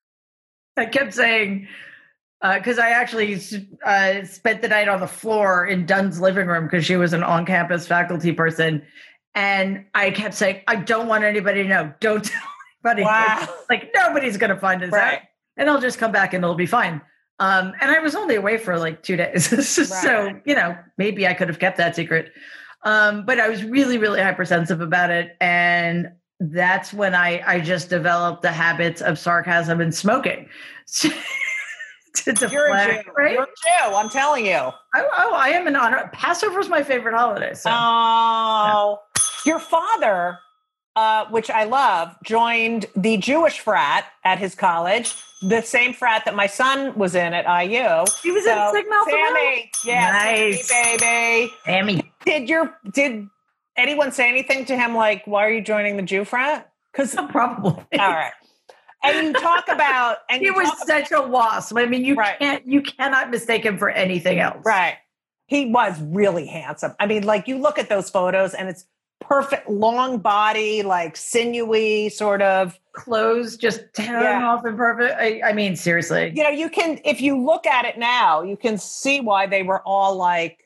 I kept saying, because uh, I actually uh, spent the night on the floor in Dunn's living room because she was an on-campus faculty person. And I kept saying, I don't want anybody to know. Don't tell Buddy. Wow. Like nobody's going to find us right. out, and I'll just come back and it'll be fine. Um, and I was only away for like two days. so, right. you know, maybe I could have kept that secret. Um, but I was really, really hypersensitive about it. And that's when I, I just developed the habits of sarcasm and smoking. to deflect, You're a Jew. Right? You're a Jew. I'm telling you. Oh, oh, I am an honor. Passover is my favorite holiday. So. Oh, yeah. Your father... Uh, which I love, joined the Jewish frat at his college, the same frat that my son was in at I U. He was so, in Sigma Alpha Sammy, yeah, nice. Sammy, baby. Sammy. Did your did anyone say anything to him like, "Why are you joining the Jew frat"? Because probably. All right. And you talk about, and he you was such about, a wasp. I mean, you right. can't, you cannot mistake him for anything else. Right. He was really handsome. I mean, like you look at those photos, and it's. Perfect long body, like sinewy sort of clothes, just tearing yeah. off and perfect. I, I mean, seriously. You know, you can, if you look at it now, you can see why they were all like,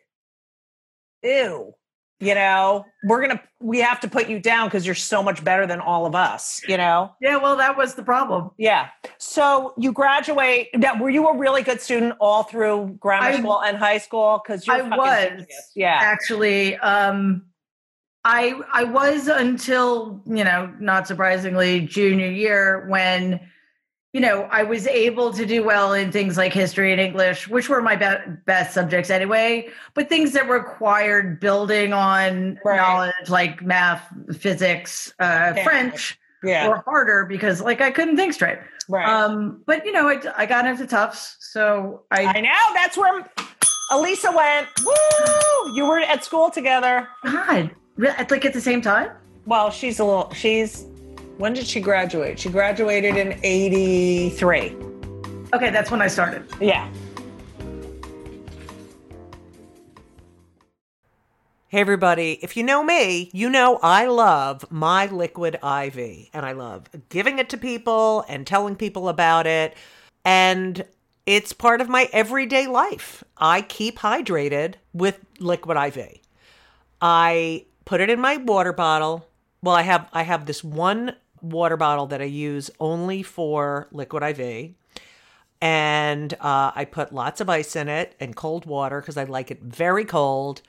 ew, you know, we're going to, we have to put you down because you're so much better than all of us, you know? Yeah, well, that was the problem. Yeah. So you graduate. Now, were you a really good student all through grammar I, school and high school? Because you're I was. Genius. Yeah. Actually, um, I I was until, you know, not surprisingly, junior year when, you know, I was able to do well in things like history and English, which were my be- best subjects anyway, but things that required building on right. knowledge like math, physics, uh, yeah. French yeah. were harder because like I couldn't think straight. Right. Um, but, you know, I, I got into Tufts, so I... I know, that's where Elisa went. Woo! You were at school together. God. Like at the same time? Well, she's a little, she's, when did she graduate? She graduated in eighty-three. Okay, that's when I started. Yeah. Hey everybody, if you know me, you know I love my Liquid I V, and I love giving it to people and telling people about it, and it's part of my everyday life. I keep hydrated with Liquid I V. I put it in my water bottle. Well, I have I have this one water bottle that I use only for Liquid I V. And uh, I put lots of ice in it and cold water because I like it very cold.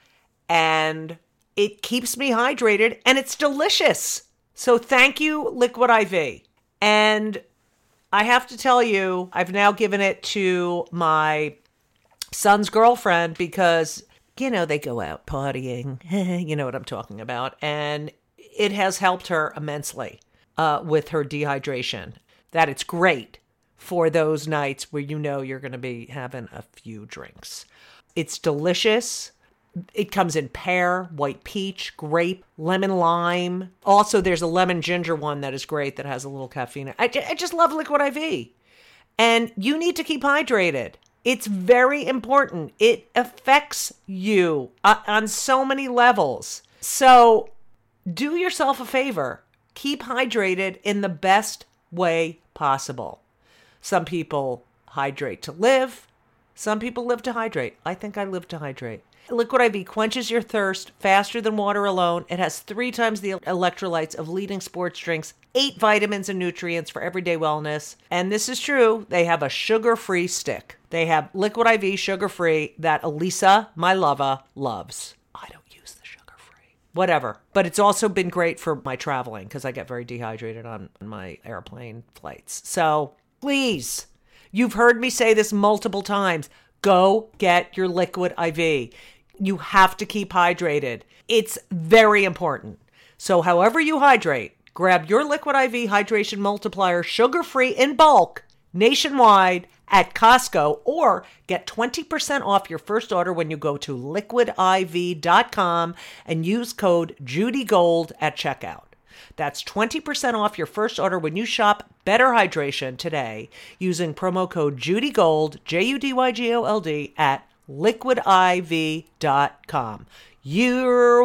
And it keeps me hydrated and it's delicious. So thank you, Liquid I V. And I have to tell you, I've now given it to my son's girlfriend because, you know, they go out partying. You know what I'm talking about. And it has helped her immensely uh, with her dehydration. That it's great for those nights where you know you're going to be having a few drinks. It's delicious. It comes in pear, white peach, grape, lemon lime. Also, there's a lemon ginger one that is great that has a little caffeine. I, I just love Liquid I V. And you need to keep hydrated. It's very important. It affects you uh, on so many levels. So do yourself a favor. Keep hydrated in the best way possible. Some people hydrate to live. Some people live to hydrate. I think I live to hydrate. Liquid I V quenches your thirst faster than water alone. It has three times the electrolytes of leading sports drinks, eight vitamins and nutrients for everyday wellness. And this is true. They have a sugar-free stick. They have Liquid I V sugar-free that Elisa, my lover, loves. I don't use the sugar-free. Whatever. But it's also been great for my traveling because I get very dehydrated on my airplane flights. So please, you've heard me say this multiple times. Go get your Liquid I V. You have to keep hydrated. It's very important. So however you hydrate, grab your Liquid I V Hydration Multiplier sugar-free in bulk nationwide at Costco or get twenty percent off your first order when you go to liquid I V dot com and use code JudyGold at checkout. That's twenty percent off your first order when you shop Better Hydration today using promo code JudyGold, J U D Y G O L D, at liquid I V dot com. You're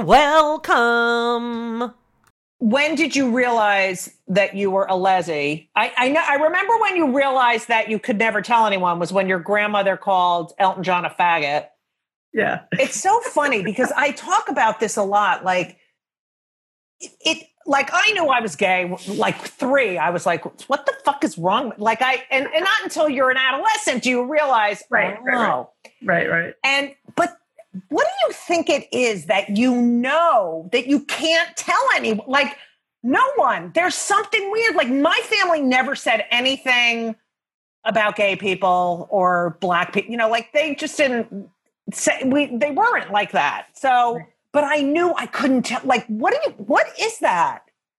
welcome. When did you realize that you were a lessee? I, I know. I remember when you realized that you could never tell anyone was when your grandmother called Elton John a faggot. Yeah. It's so funny because I talk about this a lot. Like it, it like I knew I was gay, like three. I was like, what the fuck is wrong? Like I, and, and not until you're an adolescent do you realize, right, oh, right, right, right. And, but what do you think it is that you know that you can't tell anyone? Like no one, there's something weird. Like my family never said anything about gay people or black people, you know, like they just didn't say, we, they weren't like that. So, right. But I knew I couldn't tell, like, what do you, what is that?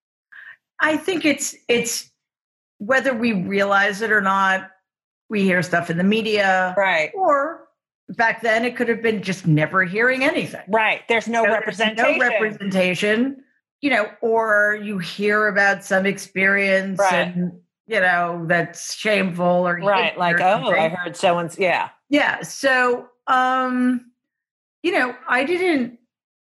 I think it's, it's whether we realize it or not, we hear stuff in the media. Right. Or back then it could have been just never hearing anything. Right. There's no so representation. There's no representation, you know, or you hear about some experience right. and, you know, that's shameful or. Right. Like, or oh, I heard someone's, yeah. Yeah. So, um, you know, I didn't,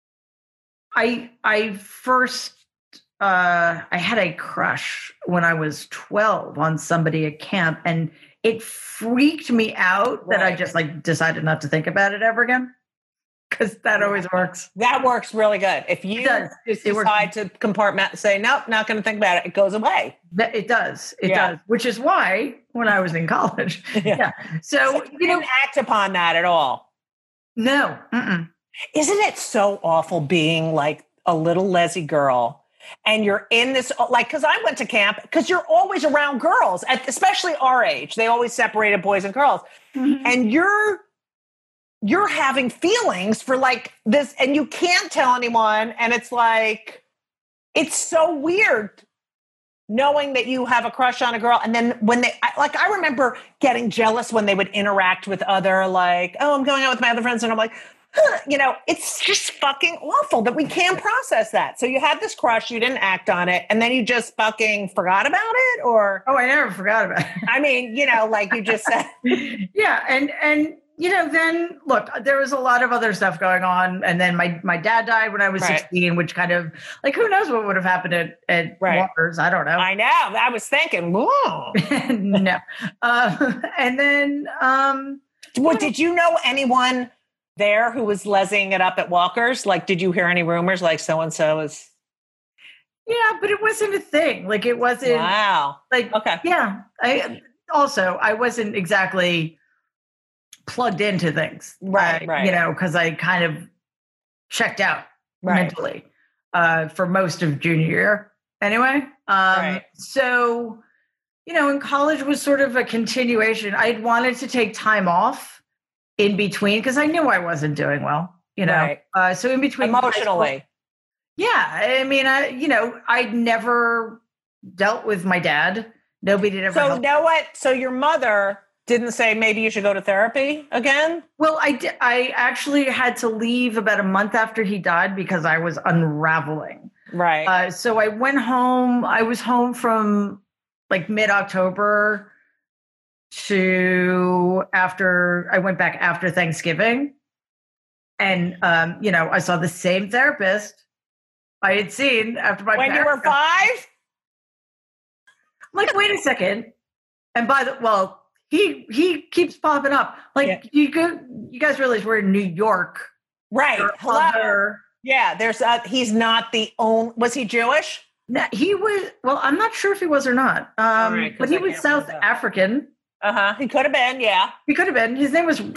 I, I first, uh, I had a crush when I was twelve on somebody at camp, and it freaked me out right. that I just like decided not to think about it ever again. Because that always works. That works really good. If you just decide to compartment, say, nope, not going to think about it, it goes away. It does. It yeah. does. Which is why when I was in college. yeah. yeah. So, so you, you didn't know, act upon that at all. No. Mm-mm. Isn't it so awful being like a little lesy girl and you're in this, like, because I went to camp, because you're always around girls, at, especially our age. They always separated boys and girls. Mm-hmm. And you're, you're having feelings for like this, and you can't tell anyone. And it's like, it's so weird knowing that you have a crush on a girl. And then when they, like, I remember getting jealous when they would interact with other, like, oh, I'm going out with my other friends. And I'm like, huh, you know, it's just fucking awful that we can't process that. So you had this crush, you didn't act on it, and then you just fucking forgot about it, or? Oh, I never forgot about it. I mean, you know, like you just said. yeah. And, and, you know, then look, there was a lot of other stuff going on. And then my, my dad died when I was right. sixteen, which kind of like, who knows what would have happened at, at right. Walker's? I don't know. I know. I was thinking, whoa. no. Uh, and then, um, well, did you know anyone there who was lesying it up at Walker's? Like, did you hear any rumors like so-and-so is? Yeah, but it wasn't a thing. Like it wasn't. Wow. Like, okay. Yeah. I, also I wasn't exactly plugged into things, Right, uh, right. You know, because I kind of checked out Right. mentally uh, for most of junior year. Anyway, um, Right. so you know, in college was sort of a continuation. I'd wanted to take time off in between because I knew I wasn't doing well. You know, Right. uh, so in between high school- Emotionally. yeah, I mean, I you know, I'd never dealt with my dad. Nobody had ever. So, helped. you know what? So, your mother didn't say maybe you should go to therapy again? Well, I di- I actually had to leave about a month after he died because I was unraveling. Right. Uh, so I went home. I was home from like mid October to after I went back after Thanksgiving, and um, you know, I saw the same therapist I had seen after my when you were parents- five? I'm like, wait a second. And by the well, he he keeps popping up. Like Yeah. you go, you guys realize we're in New York. Right. There are Hello. other- Yeah, there's a, he's not the only, was he Jewish? No, he was well. I'm not sure if he was or not. Um, right, 'cause but he I was can't South remember. African. Uh-huh. He could have been, yeah. He could have been. His name was.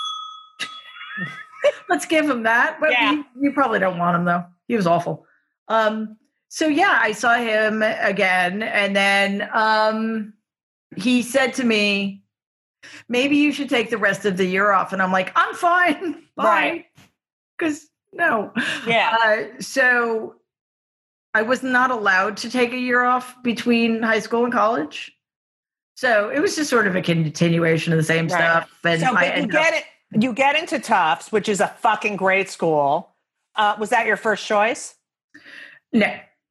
Let's give him that. But Yeah. you, you probably don't want him though. He was awful. Um, so yeah, I saw him again, and then um, he said to me, "Maybe you should take the rest of the year off." And I'm like, "I'm fine, bye." Right. Because no. Yeah. Uh, so I was not allowed to take a year off between high school and college. So it was just sort of a continuation of the same Right. stuff. And So, I but you ended up- get it, you get into Tufts, which is a fucking great school. Uh, was that your first choice? no,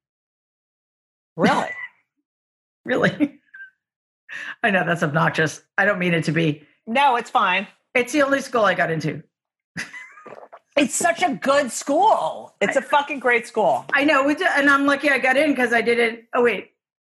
Really? really. I know that's obnoxious. I don't mean it to be. No, it's fine. It's the only school I got into. It's such a good school. It's a fucking great school. I know. it- And I'm lucky I got in because I didn't. Oh, wait.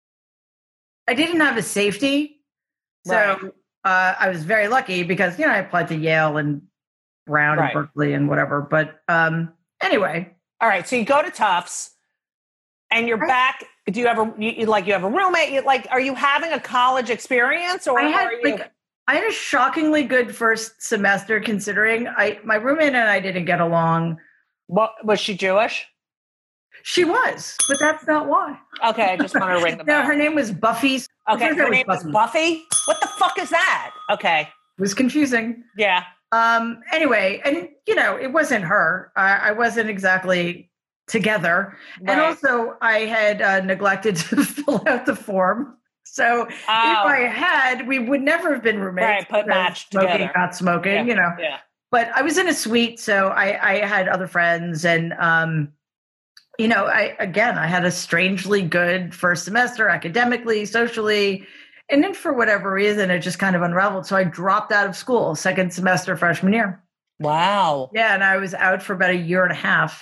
I didn't have a safety. So Right. uh, I was very lucky because, you know, I applied to Yale and Brown Right. and Berkeley and whatever. But um, anyway. All right, so you go to Tufts, and you're Right. back. Do you ever you, you like you have a roommate? You like are you having a college experience or I had are you? like I had a shockingly good first semester considering I my roommate and I didn't get along. What, was she Jewish? She was, but that's not why. Okay, I just want to ring the No, bell. her name was Buffy. Okay, Her her name name was is Buffy. What the fuck is that? Okay, It was confusing. yeah, Um. Anyway, and you know, it wasn't her. I, I wasn't exactly together, and Right. also I had uh, neglected to fill out the form. So if Oh. I had, we would never have been roommates. Right, put because matched smoking, together. not smoking. Yeah, You know. yeah, But I was in a suite, so I, I had other friends, and um, you know, I again, I had a strangely good first semester academically, socially, and then for whatever reason, it just kind of unraveled. So I dropped out of school second semester freshman year. wow, Yeah, and I was out for about a year and a half,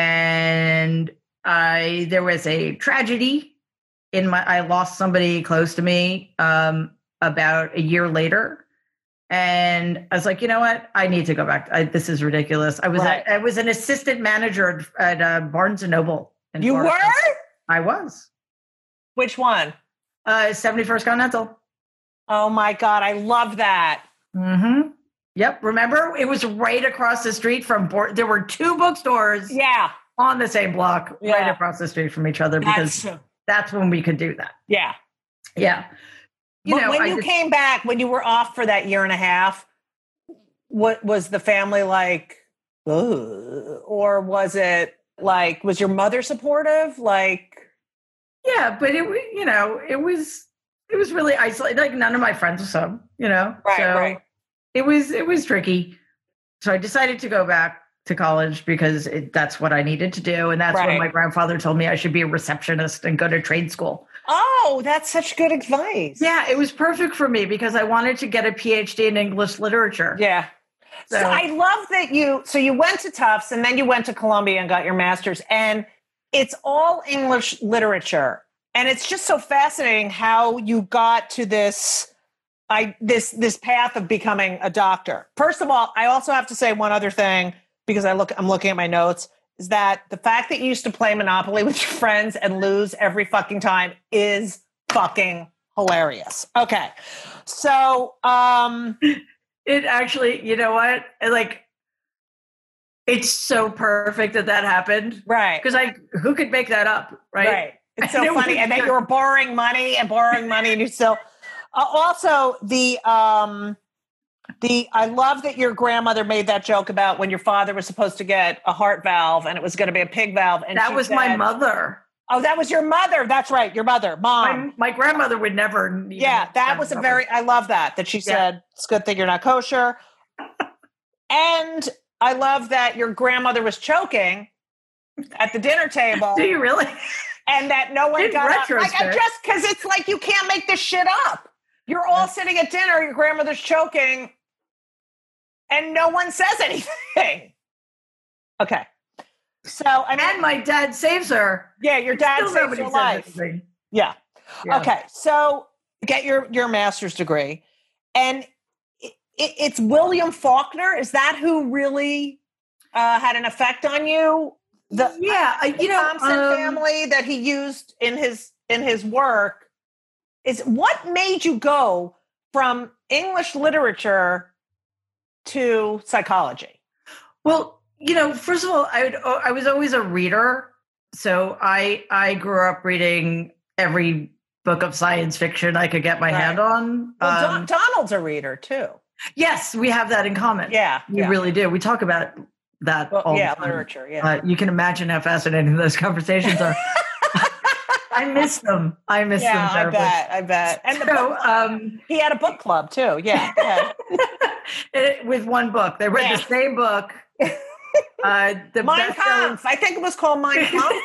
and I there was a tragedy in my. I lost somebody close to me um, about a year later. And I was like, you know what? I need to go back. I, this is ridiculous. I was Right. a, I was an assistant manager at, at uh, Barnes and Noble. in you Florida. were? I was. Which one? Uh, seventy-first Continental. Oh my god, I love that. Mm-hmm. Yep. Remember, it was right across the street from. Board. There were two bookstores Yeah, on the same block, right Yeah. across the street from each other, because that's that's when we could do that. yeah. Yeah. You But know, when I you just- came back, when you were off for that year and a half, what was the family like? Ugh, or was it like, was your mother supportive? Like, yeah, but it, wa- you know, it was, it was really isolated. Like none of my friends were some, you know, Right, so right. it was, it was tricky. So I decided to go back to college because it, that's what I needed to do. And that's Right. when my grandfather told me I should be a receptionist and go to trade school. oh, that's such good advice. Yeah, it was perfect for me because I wanted to get a P H D in English literature. Yeah. So, So- I love that you, so you went to Tufts and then you went to Columbia and got your master's, and it's all English literature. And it's just so fascinating how you got to this, I, this, this path of becoming a doctor. First of all, I also have to say one other thing, because I look, I'm looking at my notes, is that the fact that you used to play Monopoly with your friends and lose every fucking time is fucking hilarious. Okay. So, um, it actually, you know what? Like, it's so perfect that that happened. right. Because I, who could make that up? Right. Right. It's so And it funny. was And that just- you were borrowing money and borrowing money and you still, uh, also the, um, the, I love that your grandmother made that joke about when your father was supposed to get a heart valve and it was going to be a pig valve. And that she was said, my mother. Oh, that was your mother. That's right. Your mother, mom. My, my grandmother would never. even Yeah, that have was a that. very, I love that, that she Yeah. said, it's a good thing you're not kosher. And I love that your grandmother was choking at the dinner table Do you really? and that no one In got up. Like, I retrospect. just, because it's like you can't make this shit up. You're all sitting at dinner, your grandmother's choking, and no one says anything. Okay. So, I mean, And my dad saves her. yeah, your dad Still saves nobody your says life. anything. Yeah. Yeah. Okay, so get your your master's degree, and it, it, it's William Faulkner. Is that who really uh, had an effect on you? The Yeah, I- the you know, Thompson um, family that he used in his in his work is what made you go from English literature to psychology? Well, you know, first of all, I would, I was always a reader, so I I grew up reading every book of science fiction I could get my Right. hand on. Well, Um, Don, Donald's a reader too. yes, we have that in common. Yeah, we yeah. really do. We talk about that Well, all yeah, the time. literature. Yeah. Uh, you can imagine how fascinating those conversations are. I miss them. I miss yeah, them I terribly. bet. I bet. And the So, book club. um, He had a book club too. Yeah. go ahead. it- with one book, they read Yeah. the same book. Uh, the Mein best-selling- Kampf. I think it was called Mein Kampf.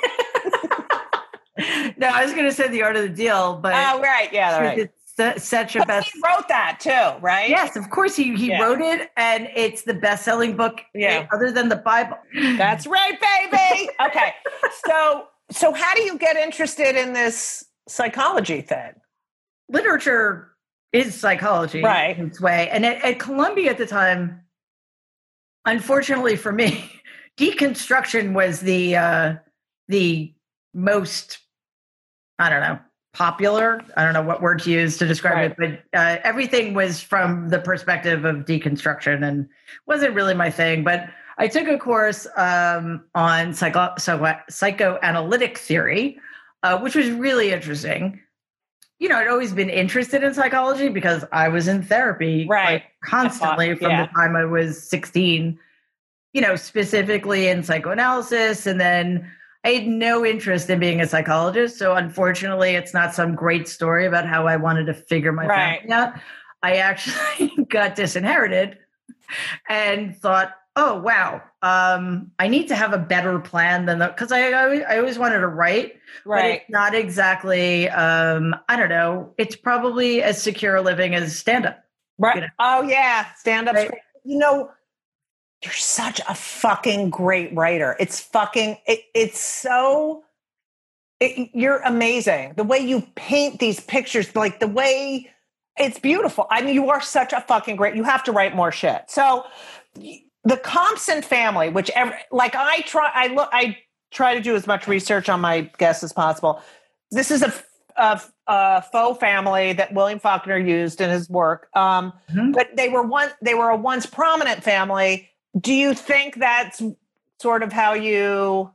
No, I was going to say The Art of the Deal, but Oh, right. Yeah, right. it's su- such a But best. he wrote that too, right? Yes, of course he he Yeah. wrote it, and it's the best-selling book. Yeah. Other than the Bible. That's right, baby. Okay. So, so how do you get interested in this psychology thing? Literature is psychology, Right. in its way, and at, at Columbia at the time, unfortunately for me, deconstruction was the uh, the most, I don't know, popular. I don't know what word to use to describe Right. it, but uh, everything was from the perspective of deconstruction and wasn't really my thing. But I took a course um, on psycho- psycho- psychoanalytic theory, uh, which was really interesting. You know, I'd always been interested in psychology because I was in therapy Right. like, constantly I thought- from yeah. the time I was sixteen, you know, specifically in psychoanalysis. And then I had no interest in being a psychologist. So unfortunately, it's not some great story about how I wanted to figure my Right. family out. I actually got disinherited and thought, oh, wow, um, I need to have a better plan than the, because I, I, always- I always wanted to write, but Right. it's not exactly, um, I don't know, it's probably as secure a living as stand-up. Right. you know. Oh, yeah. Stand up. Right. You know, you're such a fucking great writer. It's fucking, it, it's so, it, you're amazing. The way you paint these pictures, like the way it's beautiful. I mean, you are such a fucking great, you have to write more shit. So the Compson family, which ever, like I try, I look, I try to do as much research on my guests as possible. This is a, a, a faux family that William Faulkner used in his work. Um, Mhm. but they were one, they were a once prominent family. Do you think that's sort of how you,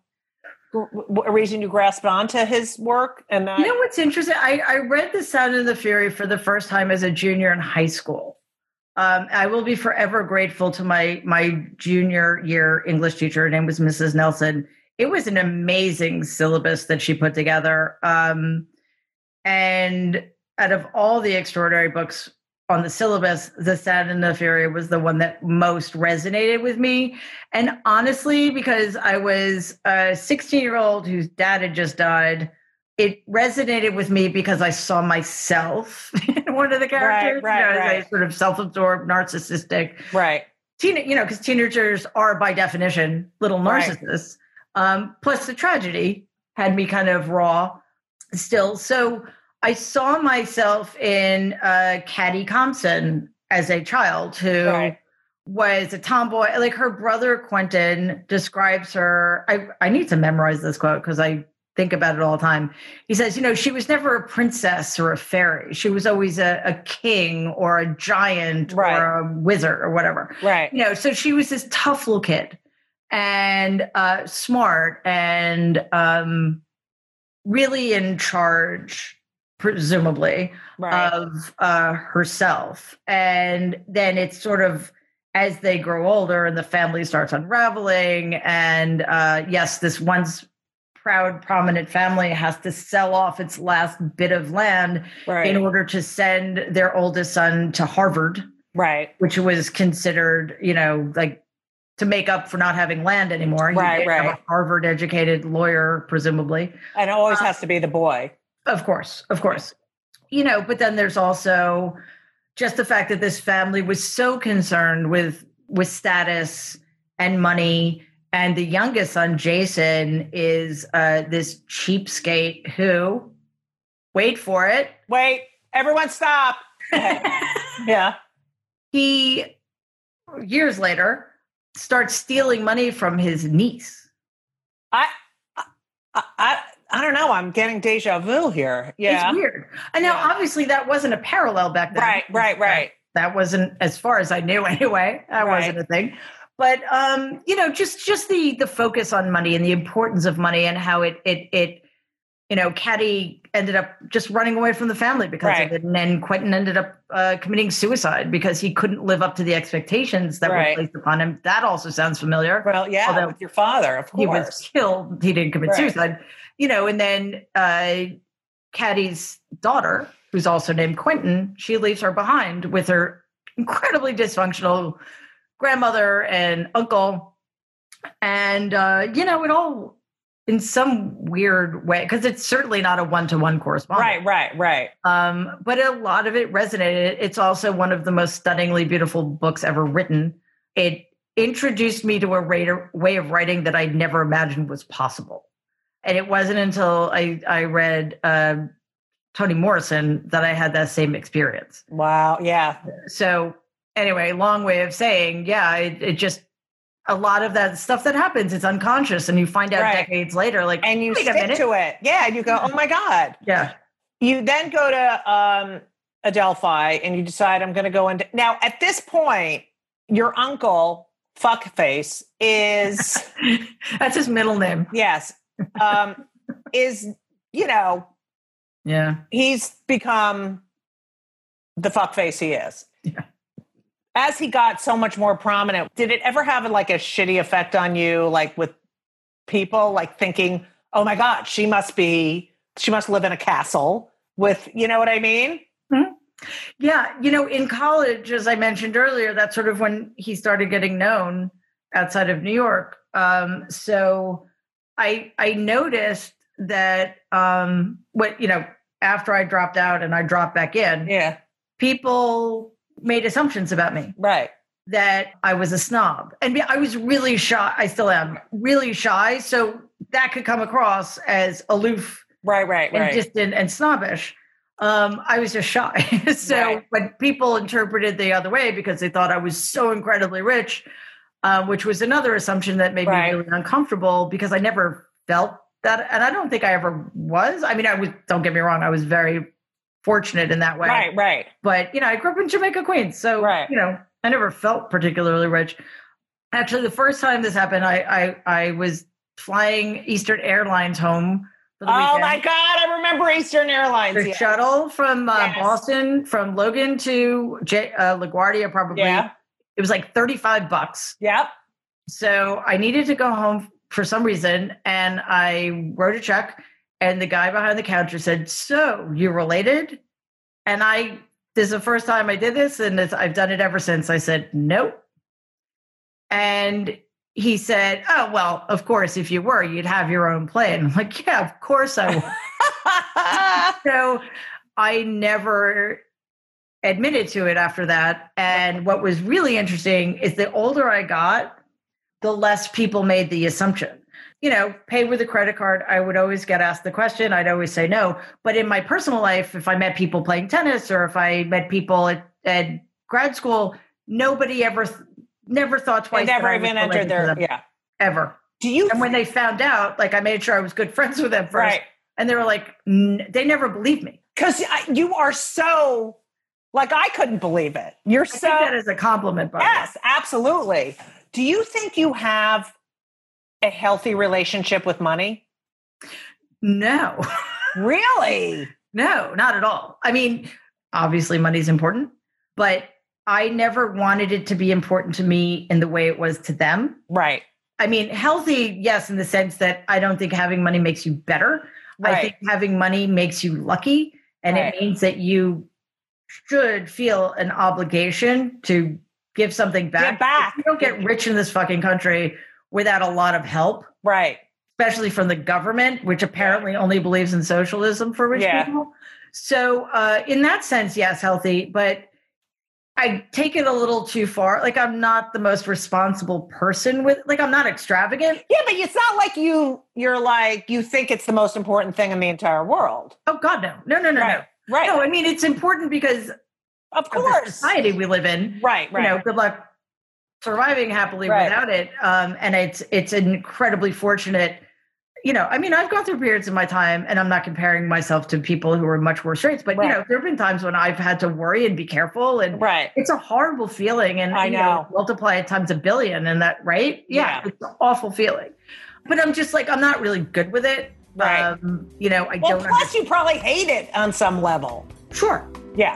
a reason you grasped onto his work? And that, You know what's interesting? I, I read The Sound and the Fury for the first time as a junior in high school. Um, I will be forever grateful to my my junior year English teacher. Her name was Missus Nelson. It was an amazing syllabus that she put together. Um, and out of all the extraordinary books on the syllabus, The Sound and the Fury was the one that most resonated with me. And honestly, because I was a sixteen-year-old whose dad had just died, it resonated with me because I saw myself in one of the characters. right, you know, as right. a sort of self-absorbed, narcissistic, right. teen, you know, because teenagers are by definition little Right. narcissists. Um, plus the tragedy had me kind of raw still. So I saw myself in uh, Caddy Compson as a child who Right. was a tomboy. Like her brother Quentin describes her. I, I need to memorize this quote because I think about it all the time. He says, you know, she was never a princess or a fairy. She was always a, a king or a giant Right. or a wizard or whatever. Right. You know, so she was this tough little kid and uh, smart and um, really in charge, presumably, Right. of uh, herself. And then it's sort of as they grow older and the family starts unraveling. And uh, yes, this once proud, prominent family has to sell off its last bit of land Right. in order to send their oldest son to Harvard, Right. which was considered, you know, like to make up for not having land anymore. Right, You can't have right. a Harvard educated lawyer, presumably. And it always Uh, has to be the boy. Of course, of course. You know, but then there's also just the fact that this family was so concerned with with status and money. And the youngest son, Jason, is uh, this cheapskate who, wait for it, Wait, everyone stop. Okay. Yeah. he, years later, starts stealing money from his niece. I, I, I, I don't know. I'm getting deja vu here. Yeah. It's weird. And now, Yeah. obviously, that wasn't a parallel back then. Right, right, right. That wasn't, as far as I knew anyway, that Right. wasn't a thing. But um, you know, just just the the focus on money and the importance of money and how it it it you know, Caddy ended up just running away from the family because Right. of it, and then Quentin ended up uh, committing suicide because he couldn't live up to the expectations that Right. were placed upon him. That also sounds familiar. Well, yeah, Although with your father, of He course. was killed. He didn't commit Right. suicide, you know. And then uh, Caddy's daughter, who's also named Quentin, she leaves her behind with her incredibly dysfunctional grandmother and uncle. And, uh, you know, it all in some weird way, because it's certainly not a one-to-one correspondence. Right, right, right. Um, but a lot of it resonated. It's also one of the most stunningly beautiful books ever written. It introduced me to a writer, way of writing that I never imagined was possible. And it wasn't until I, I read uh, Toni Morrison that I had that same experience. Wow. Yeah. So anyway, long way of saying, yeah, it, it just, a lot of that stuff that happens, it's unconscious. And you find out Right. decades later, like, And you wait a stick minute. to it. Yeah. And you go, oh my God. Yeah. You then go to um, Adelphi and you decide I'm going to go into. Now, at this point, your uncle, Fuckface, is, That's his middle name. yes, um, is, you know, Yeah. he's become the fuckface he is. Yeah. As he got so much more prominent, did it ever have like a shitty effect on you, like with people, like thinking, oh my God, she must be, she must live in a castle with, you know what I mean? Mm-hmm. Yeah. You know, in college, as I mentioned earlier, that's sort of when he started getting known outside of New York. Um, so I I noticed that um, what, you know, after I dropped out and I dropped back in, Yeah. people made assumptions about me Right. that I was a snob. And I was really shy. I still am really shy. So that could come across as aloof Right, right, and right. distant and snobbish. Um, I was just shy. so Right. when people interpreted the other way because they thought I was so incredibly rich, uh, which was another assumption that made Right. me really uncomfortable because I never felt that. And I don't think I ever was. I mean, I was, don't get me wrong, I was very fortunate in that way. Right, right. But, you know, I grew up in Jamaica, Queens. So, Right. you know, I never felt particularly rich. Actually, the first time this happened, I I, I was flying Eastern Airlines home for the Oh weekend. my God, I remember Eastern Airlines. The yeah. shuttle from uh, Yes. Boston, from Logan to J- uh, LaGuardia, probably. Yeah. It was like thirty-five bucks. Yep. So I needed to go home for some reason. And I wrote a check. And the guy behind the counter said, so you related? And I, this is the first time I did this. And it's, I've done it ever since. I said, nope. And he said, oh, well, of course, if you were, you'd have your own plane. I'm like, yeah, of course I would. So I never admitted to it after that. And what was really interesting is the older I got, the less people made the assumption. You know, pay with a credit card, I would always get asked the question. I'd always say no. But in my personal life, if I met people playing tennis or if I met people at, at grad school, nobody ever, never thought They twice. that never I was even related entered to their, them, yeah. ever. Do you? And when they found out, like I made sure I was good friends with them first. Right. And they were like, N-, they never believed me. Because you are so, like, I couldn't believe it. You're I so. think that is a compliment, by Yes, absolutely. Do you think you have a healthy relationship with money? No. Really? No, not at all. I mean, obviously money's important, but I never wanted it to be important to me in the way it was to them. Right. I mean, healthy, yes, in the sense that I don't think having money makes you better. Right. I think having money makes you lucky, and Right. it means that you should feel an obligation to give something back. Give back. You don't get rich in this fucking country without a lot of help, Right. especially from the government, which apparently only believes in socialism for rich Yeah. people. So uh, in that sense, yes, healthy, but I take it a little too far. Like I'm not the most responsible person with, like I'm not extravagant. Yeah, but it's not like you, you're like, you think it's the most important thing in the entire world. Oh God, no, no, no, no, Right. no. Right. No, I mean, it's important because Of of the course. society we live in. Right, right. You know, good luck surviving happily Right. without it. Um, and it's it's incredibly fortunate. You know, I mean, I've gone through periods in my time, and I'm not comparing myself to people who are much worse rates, but Right. you know, there have been times when I've had to worry and be careful, and Right. it's a horrible feeling. And I you know. multiply it times a billion, and that right? Yeah, Yeah. it's an awful feeling. But I'm just like, I'm not really good with it. Right. Um, you know, I Well, don't. plus you probably hate it on some level. Sure. Yeah.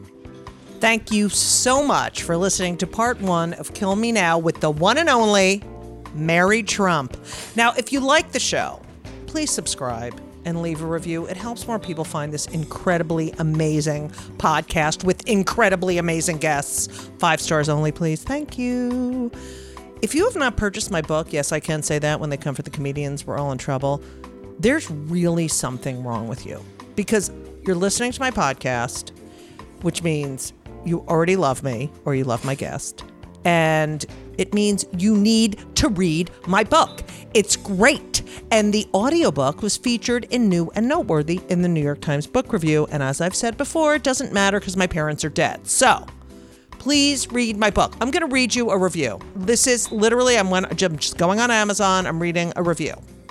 Thank you so much for listening to part one of Kill Me Now with the one and only Mary Trump. Now, if you like the show, please subscribe and leave a review. It helps more people find this incredibly amazing podcast with incredibly amazing guests. Five stars only, please. Thank you. If you have not purchased my book, yes, I can say that when they come for the comedians, we're all in trouble. There's really something wrong with you because you're listening to my podcast, which means you already love me or you love my guest. And it means you need to read my book. It's great. And the audiobook was featured in New and Noteworthy in the New York Times Book Review. And as I've said before, it doesn't matter because my parents are dead. So please read my book. I'm going to read you a review. This is literally, I'm, when, I'm just going on Amazon. I'm reading a review.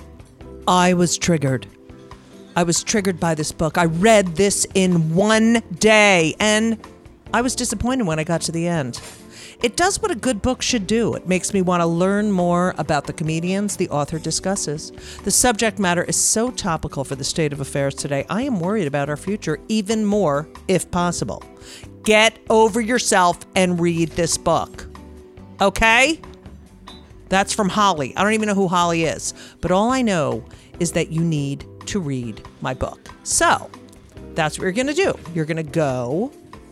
I was triggered. I was triggered by this book. I read this in one day, and I was disappointed when I got to the end. It does what a good book should do. It makes me want to learn more about the comedians the author discusses. The subject matter is so topical for the state of affairs today. I am worried about our future even more, if possible. Get over yourself and read this book. Okay? That's from Holly. I don't even know who Holly is. But all I know is that you need to read my book. So that's what you're going to do. You're going to go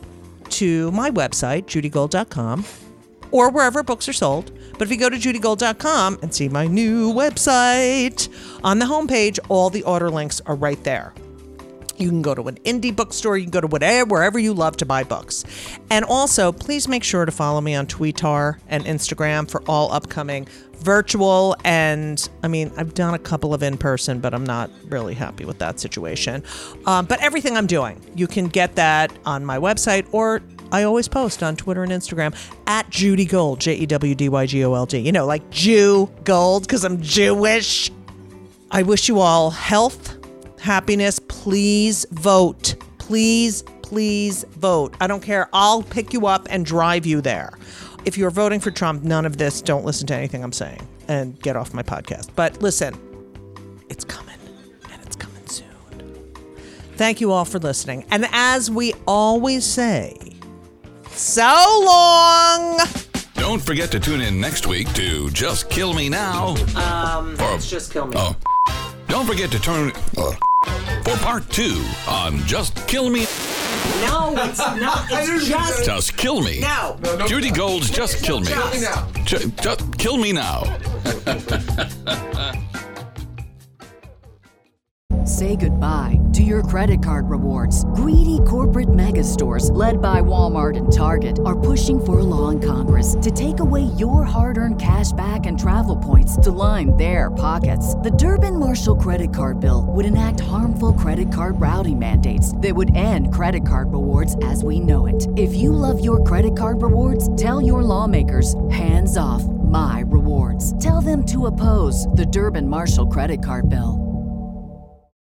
to my website, judy gold dot com, or wherever books are sold. But if you go to judy gold dot com and see my new website, on the homepage, all the order links are right there. You can go to an indie bookstore. You can go to whatever, wherever you love to buy books. And also, please make sure to follow me on Twitter and Instagram for all upcoming virtual. And I mean, I've done a couple of in-person, but I'm not really happy with that situation. Um, but everything I'm doing, you can get that on my website, or I always post on Twitter and Instagram at Judy Gold, J E W D Y G O L D. You know, like Jew Gold, because I'm Jewish. I wish you all health, happiness. Please vote. Please, please vote. I don't care. I'll pick you up and drive you there. If you're voting for Trump, none of this, don't listen to anything I'm saying and get off my podcast. But listen, it's coming, and it's coming soon. Thank you all for listening. And as we always say, so long. Don't forget to tune in next week to Just Kill Me Now. Um, For- it's just kill me. Oh. Don't forget to turn uh, for part two on Just Kill Me. No, it's not. It's just. Just Kill Me. No. Judy Gold's Just Kill Me. Kill me now. Ju- just Kill Me Now. Say goodbye to your credit card rewards. Greedy corporate mega stores, led by Walmart and Target, are pushing for a law in Congress to take away your hard-earned cash back and travel points to line their pockets. The Durbin-Marshall credit card bill would enact harmful credit card routing mandates that would end credit card rewards as we know it. If you love your credit card rewards, tell your lawmakers, hands off my rewards. Tell them to oppose the Durbin-Marshall credit card bill.